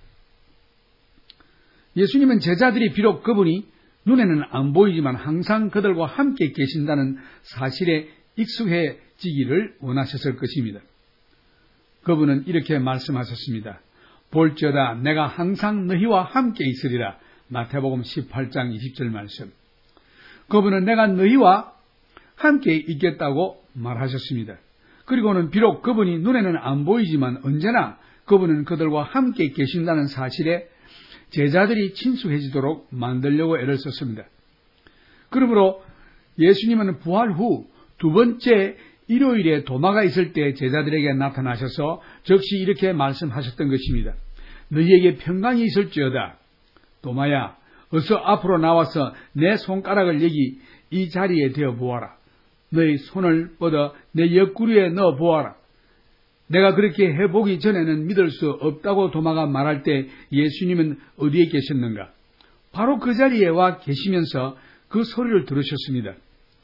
예수님은 제자들이 비록 그분이 눈에는 안 보이지만 항상 그들과 함께 계신다는 사실에 익숙해지기를 원하셨을 것입니다. 그분은 이렇게 말씀하셨습니다. 볼지어다 내가 항상 너희와 함께 있으리라. 마태복음 18장 20절 말씀. 그분은 내가 너희와 함께 있겠다고 말하셨습니다. 그리고는 비록 그분이 눈에는 안 보이지만 언제나 그분은 그들과 함께 계신다는 사실에 제자들이 친숙해지도록 만들려고 애를 썼습니다. 그러므로 예수님은 부활 후 두 번째 일요일에 도마가 있을 때 제자들에게 나타나셔서 즉시 이렇게 말씀하셨던 것입니다. 너희에게 평강이 있을지어다. 도마야, 어서 앞으로 나와서 내 손가락을 여기 이 자리에 대어 보아라. 너희 손을 뻗어 내 옆구리에 넣어 보아라. 내가 그렇게 해보기 전에는 믿을 수 없다고 도마가 말할 때 예수님은 어디에 계셨는가? 바로 그 자리에 와 계시면서 그 소리를 들으셨습니다.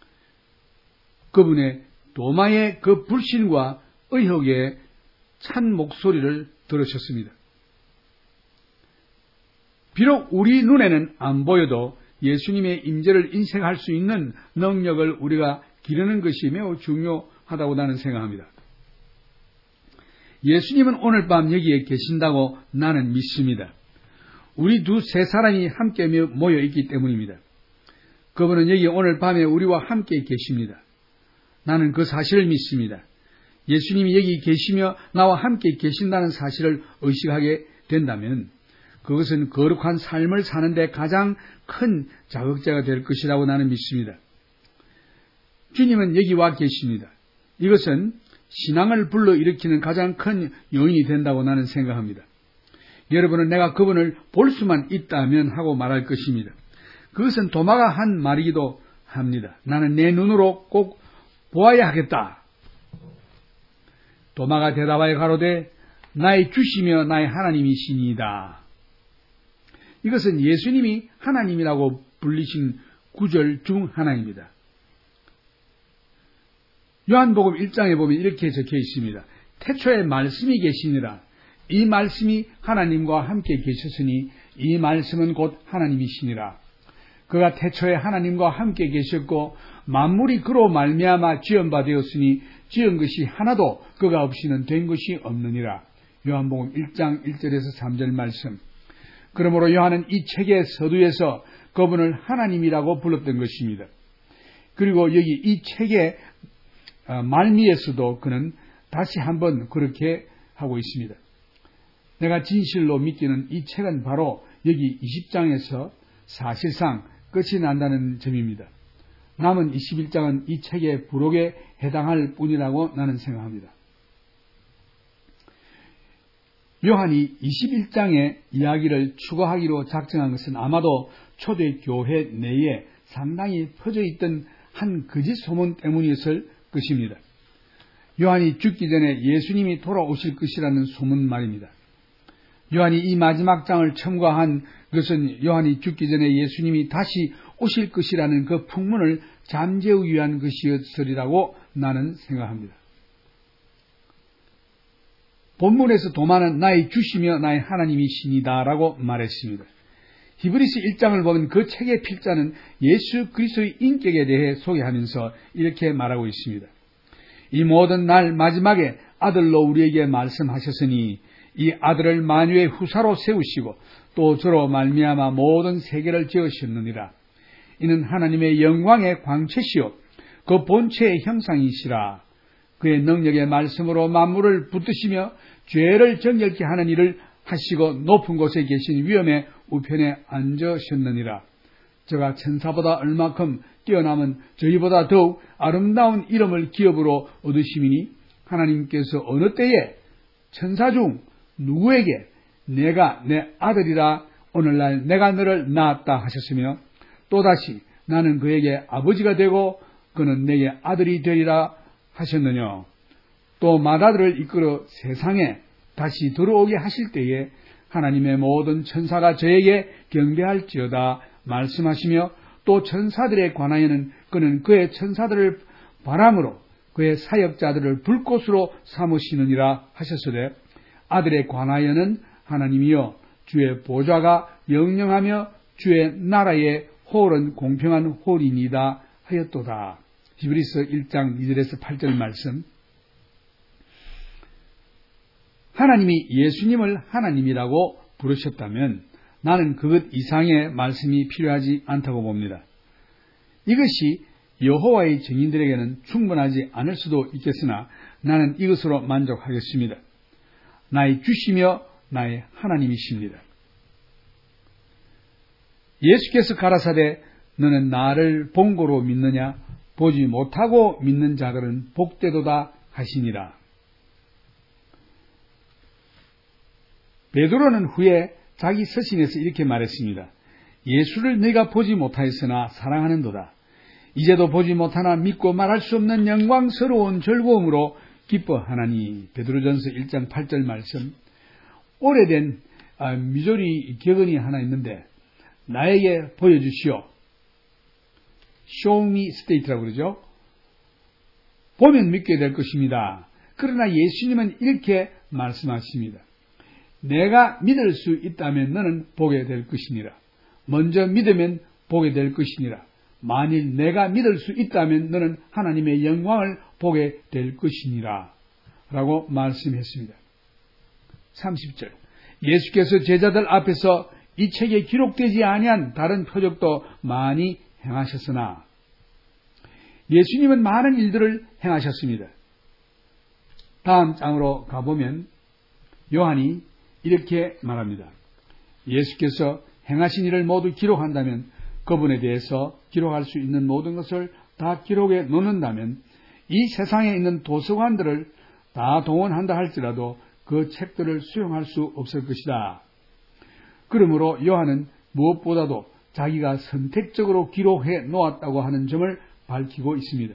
그분의 도마의 그 불신과 의혹의 찬 목소리를 들으셨습니다. 비록 우리 눈에는 안 보여도 예수님의 임재를 인식할 수 있는 능력을 우리가 기르는 것이 매우 중요하다고 나는 생각합니다. 예수님은 오늘 밤 여기에 계신다고 나는 믿습니다. 우리 세 사람이 함께 모여 있기 때문입니다. 그분은 여기 오늘 밤에 우리와 함께 계십니다. 나는 그 사실을 믿습니다. 예수님이 여기 계시며 나와 함께 계신다는 사실을 의식하게 된다면 그것은 거룩한 삶을 사는데 가장 큰 자극제가 될 것이라고 나는 믿습니다. 주님은 여기 와 계십니다. 이것은 신앙을 불러일으키는 가장 큰 요인이 된다고 나는 생각합니다. 여러분은 내가 그분을 볼 수만 있다면 하고 말할 것입니다. 그것은 도마가 한 말이기도 합니다. 나는 내 눈으로 꼭 보아야 하겠다. 도마가 대답하여 가로되 나의 주시며 나의 하나님이시니이다. 이것은 예수님이 하나님이라고 불리신 구절 중 하나입니다. 요한복음 1장에 보면 이렇게 적혀 있습니다. 태초에 말씀이 계시니라. 이 말씀이 하나님과 함께 계셨으니 이 말씀은 곧 하나님이시니라. 그가 태초에 하나님과 함께 계셨고 만물이 그로 말미암아 지은 바 되었으니 지은 것이 하나도 그가 없이는 된 것이 없느니라. 요한복음 1장 1절에서 3절 말씀. 그러므로 요한은 이 책의 서두에서 그분을 하나님이라고 불렀던 것입니다. 그리고 여기 이 책의 말미에서도 그는 다시 한번 그렇게 하고 있습니다. 내가 진실로 믿기는 이 책은 바로 여기 20장에서 사실상 끝이 난다는 점입니다. 남은 21장은 이 책의 부록에 해당할 뿐이라고 나는 생각합니다. 요한이 21장의 이야기를 추가하기로 작정한 것은 아마도 초대교회 내에 상당히 퍼져 있던 한 거짓 소문 때문이었을 것입니다. 요한이 죽기 전에 예수님이 돌아오실 것이라는 소문 말입니다. 요한이 이 마지막 장을 첨가한 것은 요한이 죽기 전에 예수님이 다시 오실 것이라는 그 풍문을 잠재우기 위한 것이었으리라고 나는 생각합니다. 본문에서 도마는 나의 주시며 나의 하나님이시니다라고 말했습니다. 히브리서 1장을 보면 그 책의 필자는 예수 그리스도의 인격에 대해 소개하면서 이렇게 말하고 있습니다. 이 모든 날 마지막에 아들로 우리에게 말씀하셨으니 이 아들을 만유의 후사로 세우시고 또 저로 말미암아 모든 세계를 지으셨느니라. 이는 하나님의 영광의 광채시요 그 본체의 형상이시라. 그의 능력의 말씀으로 만물을 붙드시며 죄를 정결케 하는 일을 하시고 높은 곳에 계신 위엄의 우편에 앉으셨느니라. 저가 천사보다 얼마큼 뛰어남은 저희보다 더욱 아름다운 이름을 기업으로 얻으시미니 하나님께서 어느 때에 천사 중 누구에게 내가 내 아들이라 오늘날 내가 너를 낳았다 하셨으며 또다시 나는 그에게 아버지가 되고 그는 내게 아들이 되리라 하셨느냐. 또 맏아들을 이끌어 세상에 다시 들어오게 하실 때에 하나님의 모든 천사가 저에게 경배할지어다 말씀하시며 또 천사들에 관하여는 그는 그의 천사들을 바람으로 그의 사역자들을 불꽃으로 삼으시느니라 하셨으되 아들에 관하여는 하나님이여 주의 보좌가 영영하며 주의 나라의 홀은 공평한 홀이니이다 하였도다. 히브리서 1장 2절에서 8절 말씀. 하나님이 예수님을 하나님이라고 부르셨다면 나는 그것 이상의 말씀이 필요하지 않다고 봅니다. 이것이 여호와의 증인들에게는 충분하지 않을 수도 있겠으나 나는 이것으로 만족하겠습니다. 나의 주시며 나의 하나님이십니다. 예수께서 가라사대 너는 나를 본고로 믿느냐 보지 못하고 믿는 자들은 복되도다 하시니라. 베드로는 후에 자기 서신에서 이렇게 말했습니다. 예수를 너희가 보지 못하였으나 사랑하는도다. 이제도 보지 못하나 믿고 말할 수 없는 영광스러운 즐거움으로 기뻐하나니. 베드로전서 1장 8절 말씀. 오래된 미조리 격언이 하나 있는데 나에게 보여주시오. Show me state라고 그러죠. 보면 믿게 될 것입니다. 그러나 예수님은 이렇게 말씀하십니다. 내가 믿을 수 있다면 너는 보게 될 것이니라. 먼저 믿으면 보게 될 것이니라. 만일 내가 믿을 수 있다면 너는 하나님의 영광을 보게 될 것이니라. 라고 말씀했습니다. 30절. 예수께서 제자들 앞에서 이 책에 기록되지 아니한 다른 표적도 많이 행하셨으나 예수님은 많은 일들을 행하셨습니다. 다음 장으로 가보면 요한이 이렇게 말합니다. 예수께서 행하신 일을 모두 기록한다면 그분에 대해서 기록할 수 있는 모든 것을 다 기록해 놓는다면 이 세상에 있는 도서관들을 다 동원한다 할지라도 그 책들을 수용할 수 없을 것이다. 그러므로 요한은 무엇보다도 자기가 선택적으로 기록해 놓았다고 하는 점을 밝히고 있습니다.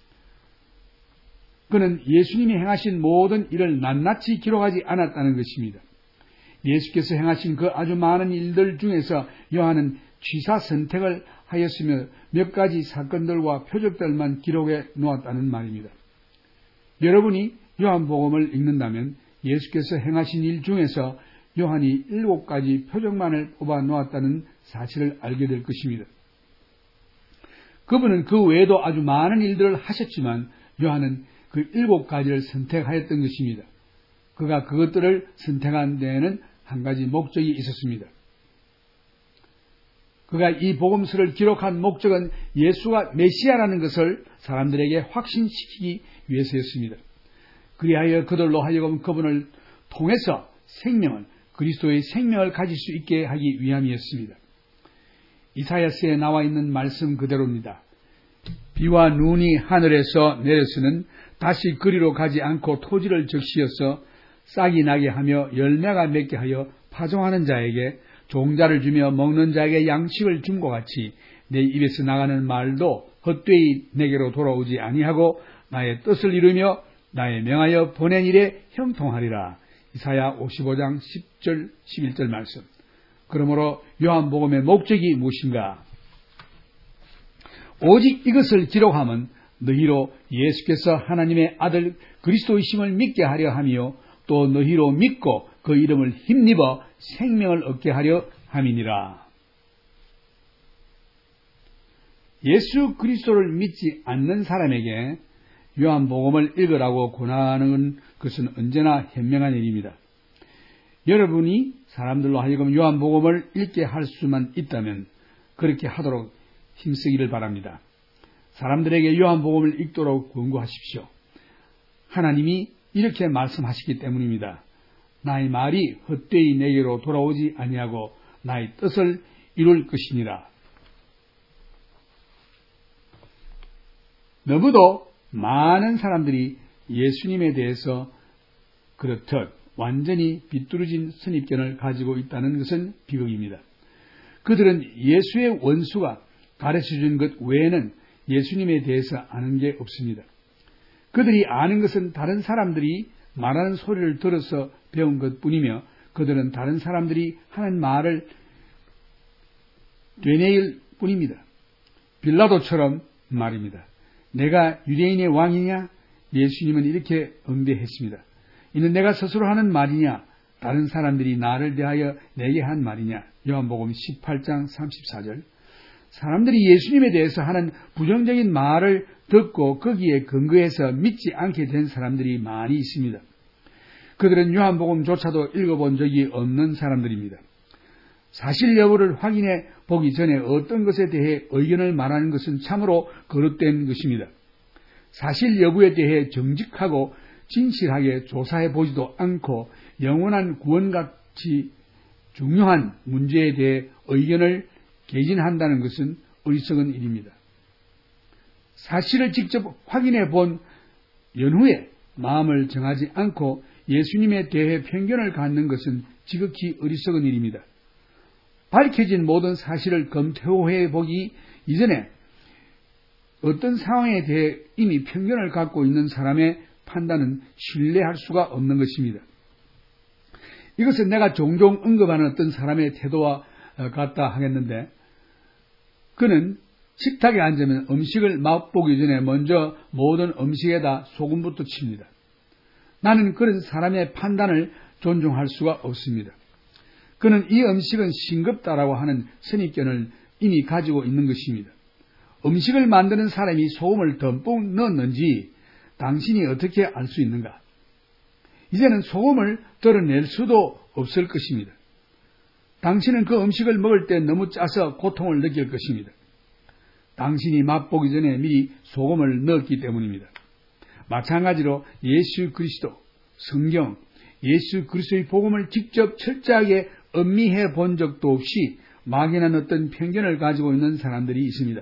그는 예수님이 행하신 모든 일을 낱낱이 기록하지 않았다는 것입니다. 예수께서 행하신 그 아주 많은 일들 중에서 요한은 취사 선택을 하였으며 몇 가지 사건들과 표적들만 기록해 놓았다는 말입니다. 여러분이 요한복음을 읽는다면 예수께서 행하신 일 중에서 요한이 7가지 표적만을 뽑아 놓았다는 사실을 알게 될 것입니다. 그분은 그 외에도 아주 많은 일들을 하셨지만 요한은 그 7가지를 선택하였던 것입니다. 그가 그것들을 선택한 데에는 한 가지 목적이 있었습니다. 그가 이 복음서를 기록한 목적은 예수가 메시아라는 것을 사람들에게 확신시키기 위해서였습니다. 그리하여 그들로 하여금 그분을 통해서 그리스도의 생명을 가질 수 있게 하기 위함이었습니다. 이사야서에 나와 있는 말씀 그대로입니다. 비와 눈이 하늘에서 내려서는 다시 그리로 가지 않고 토지를 적시어서 싹이 나게 하며 열매가 맺게 하여 파종하는 자에게 종자를 주며 먹는 자에게 양식을 줌과 같이 내 입에서 나가는 말도 헛되이 내게로 돌아오지 아니하고 나의 뜻을 이루며 나의 명하여 보낸 일에 형통하리라. 이사야 55장 10절 11절 말씀. 그러므로 요한복음의 목적이 무엇인가? 오직 이것을 기록하면 너희로 예수께서 하나님의 아들 그리스도이심을 믿게 하려 하며 또 너희로 믿고 그 이름을 힘입어 생명을 얻게 하려 함이니라. 예수 그리스도를 믿지 않는 사람에게 요한복음을 읽으라고 권하는 것은 언제나 현명한 일입니다. 여러분이 사람들로 하여금 요한복음을 읽게 할 수만 있다면 그렇게 하도록 힘쓰기를 바랍니다. 사람들에게 요한복음을 읽도록 권고하십시오. 하나님이 이렇게 말씀하시기 때문입니다. 나의 말이 헛되이 내게로 돌아오지 아니하고 나의 뜻을 이룰 것이니라. 너무도 많은 사람들이 예수님에 대해서 그렇듯 완전히 비뚤어진 선입견을 가지고 있다는 것은 비극입니다. 그들은 예수의 원수가 가르쳐준 것 외에는 예수님에 대해서 아는 게 없습니다. 그들이 아는 것은 다른 사람들이 말하는 소리를 들어서 배운 것뿐이며 그들은 다른 사람들이 하는 말을 되뇌일 뿐입니다. 빌라도처럼 말입니다. 내가 유대인의 왕이냐? 예수님은 이렇게 응대했습니다. 이는 내가 스스로 하는 말이냐? 다른 사람들이 나를 대하여 내게 한 말이냐? 요한복음 18장 34절. 사람들이 예수님에 대해서 하는 부정적인 말을 듣고 거기에 근거해서 믿지 않게 된 사람들이 많이 있습니다. 그들은 요한복음조차도 읽어본 적이 없는 사람들입니다. 사실 여부를 확인해 보기 전에 어떤 것에 대해 의견을 말하는 것은 참으로 거릇된 것입니다. 사실 여부에 대해 정직하고 진실하게 조사해 보지도 않고 영원한 구원같이 중요한 문제에 대해 의견을 개진한다는 것은 어리석은 일입니다. 사실을 직접 확인해 본 연후에 마음을 정하지 않고 예수님에 대해 편견을 갖는 것은 지극히 어리석은 일입니다. 밝혀진 모든 사실을 검토해 보기 이전에 어떤 상황에 대해 이미 편견을 갖고 있는 사람의 판단은 신뢰할 수가 없는 것입니다. 이것은 내가 종종 언급하는 어떤 사람의 태도와 같다 하겠는데, 그는 식탁에 앉으면 음식을 맛보기 전에 먼저 모든 음식에다 소금부터 칩니다. 나는 그런 사람의 판단을 존중할 수가 없습니다. 그는 이 음식은 싱겁다라고 하는 선입견을 이미 가지고 있는 것입니다. 음식을 만드는 사람이 소금을 듬뿍 넣었는지 당신이 어떻게 알 수 있는가? 이제는 소금을 덜어낼 수도 없을 것입니다. 당신은 그 음식을 먹을 때 너무 짜서 고통을 느낄 것입니다. 당신이 맛보기 전에 미리 소금을 넣었기 때문입니다. 마찬가지로 예수 그리스도, 성경, 예수 그리스도의 복음을 직접 철저하게 음미해 본 적도 없이 막연한 어떤 편견을 가지고 있는 사람들이 있습니다.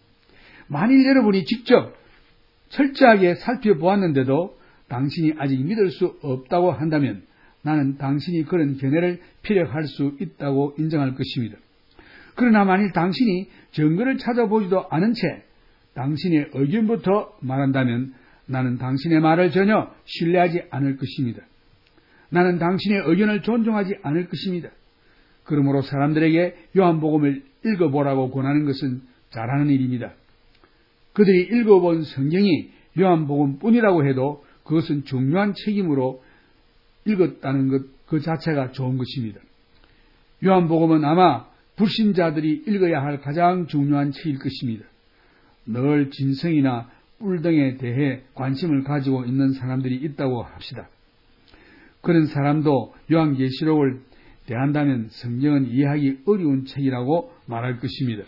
만일 여러분이 직접 철저하게 살펴보았는데도 당신이 아직 믿을 수 없다고 한다면 나는 당신이 그런 견해를 피력할 수 있다고 인정할 것입니다. 그러나 만일 당신이 증거를 찾아보지도 않은 채 당신의 의견부터 말한다면 나는 당신의 말을 전혀 신뢰하지 않을 것입니다. 나는 당신의 의견을 존중하지 않을 것입니다. 그러므로 사람들에게 요한복음을 읽어보라고 권하는 것은 잘하는 일입니다. 그들이 읽어본 성경이 요한복음뿐이라고 해도 그것은 중요한 책임으로 읽었다는 것 그 자체가 좋은 것입니다. 요한복음은 아마 불신자들이 읽어야 할 가장 중요한 책일 것입니다. 늘 진성이나 뿔 등에 대해 관심을 가지고 있는 사람들이 있다고 합시다. 그런 사람도 요한계시록을 대한다면 성경은 이해하기 어려운 책이라고 말할 것입니다.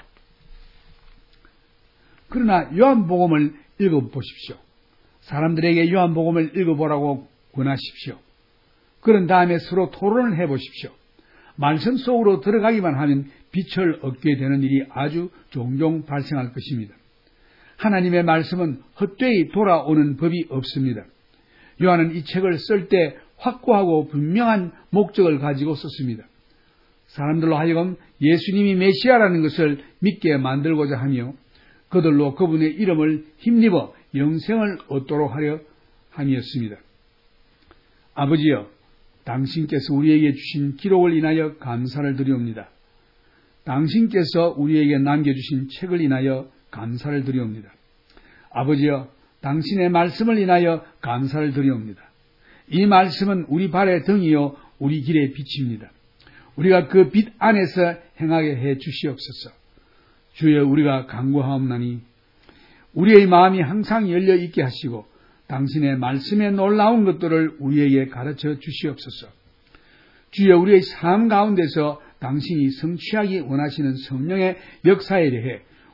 그러나 요한복음을 읽어보십시오. 사람들에게 요한복음을 읽어보라고 권하십시오. 그런 다음에 서로 토론을 해보십시오. 말씀 속으로 들어가기만 하면 빛을 얻게 되는 일이 아주 종종 발생할 것입니다. 하나님의 말씀은 헛되이 돌아오는 법이 없습니다. 요한은 이 책을 쓸 때 확고하고 분명한 목적을 가지고 썼습니다. 사람들로 하여금 예수님이 메시아라는 것을 믿게 만들고자 하며 그들로 그분의 이름을 힘입어 영생을 얻도록 하려 함이었습니다. 아버지여, 당신께서 우리에게 주신 기록을 인하여 감사를 드리옵니다. 당신께서 우리에게 남겨주신 책을 인하여 감사를 드리옵니다. 아버지여, 당신의 말씀을 인하여 감사를 드리옵니다. 이 말씀은 우리 발의 등이요 우리 길의 빛입니다. 우리가 그 빛 안에서 행하게 해 주시옵소서. 주여, 우리가 간구하옵나니 우리의 마음이 항상 열려 있게 하시고 당신의 말씀에 놀라운 것들을 우리에게 가르쳐 주시옵소서. 주여, 우리의 삶 가운데서 당신이 성취하기 원하시는 성령의 역사에 대해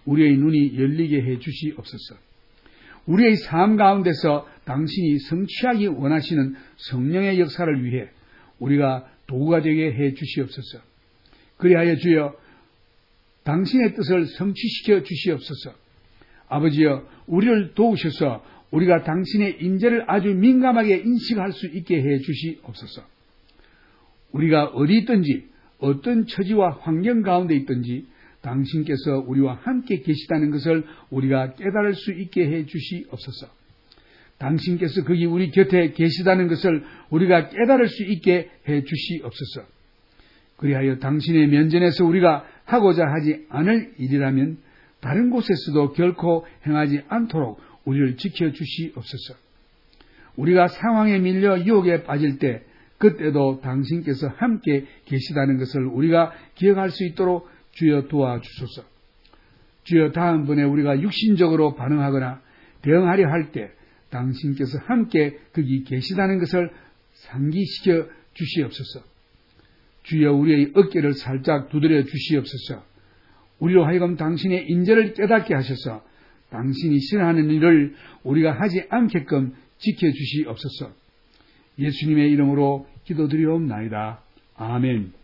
우리의 눈이 열리게 해 주시옵소서. 우리의 삶 가운데서 당신이 성취하기 원하시는 성령의 역사를 위해 우리가 도구가 되게 해 주시옵소서. 그리하여 주여 당신의 뜻을 성취시켜 주시옵소서. 아버지여, 우리를 도우셔서 우리가 당신의 인재를 아주 민감하게 인식할 수 있게 해 주시옵소서. 우리가 어디 있든지 어떤 처지와 환경 가운데 있든지 당신께서 우리와 함께 계시다는 것을 우리가 깨달을 수 있게 해 주시옵소서. 당신께서 거기 우리 곁에 계시다는 것을 우리가 깨달을 수 있게 해 주시옵소서. 그리하여 당신의 면전에서 우리가 하고자 하지 않을 일이라면 다른 곳에서도 결코 행하지 않도록 우리를 지켜주시옵소서. 우리가 상황에 밀려 유혹에 빠질 때 그때도 당신께서 함께 계시다는 것을 우리가 기억할 수 있도록 주여 도와주소서. 주여 다음번에 우리가 육신적으로 반응하거나 대응하려 할 때 당신께서 함께 거기 계시다는 것을 상기시켜 주시옵소서. 주여 우리의 어깨를 살짝 두드려 주시옵소서. 우리로 하여금 당신의 인재를 깨닫게 하셔서 당신이 싫어하는 일을 우리가 하지 않게끔 지켜주시옵소서. 예수님의 이름으로 기도드리옵나이다. 아멘.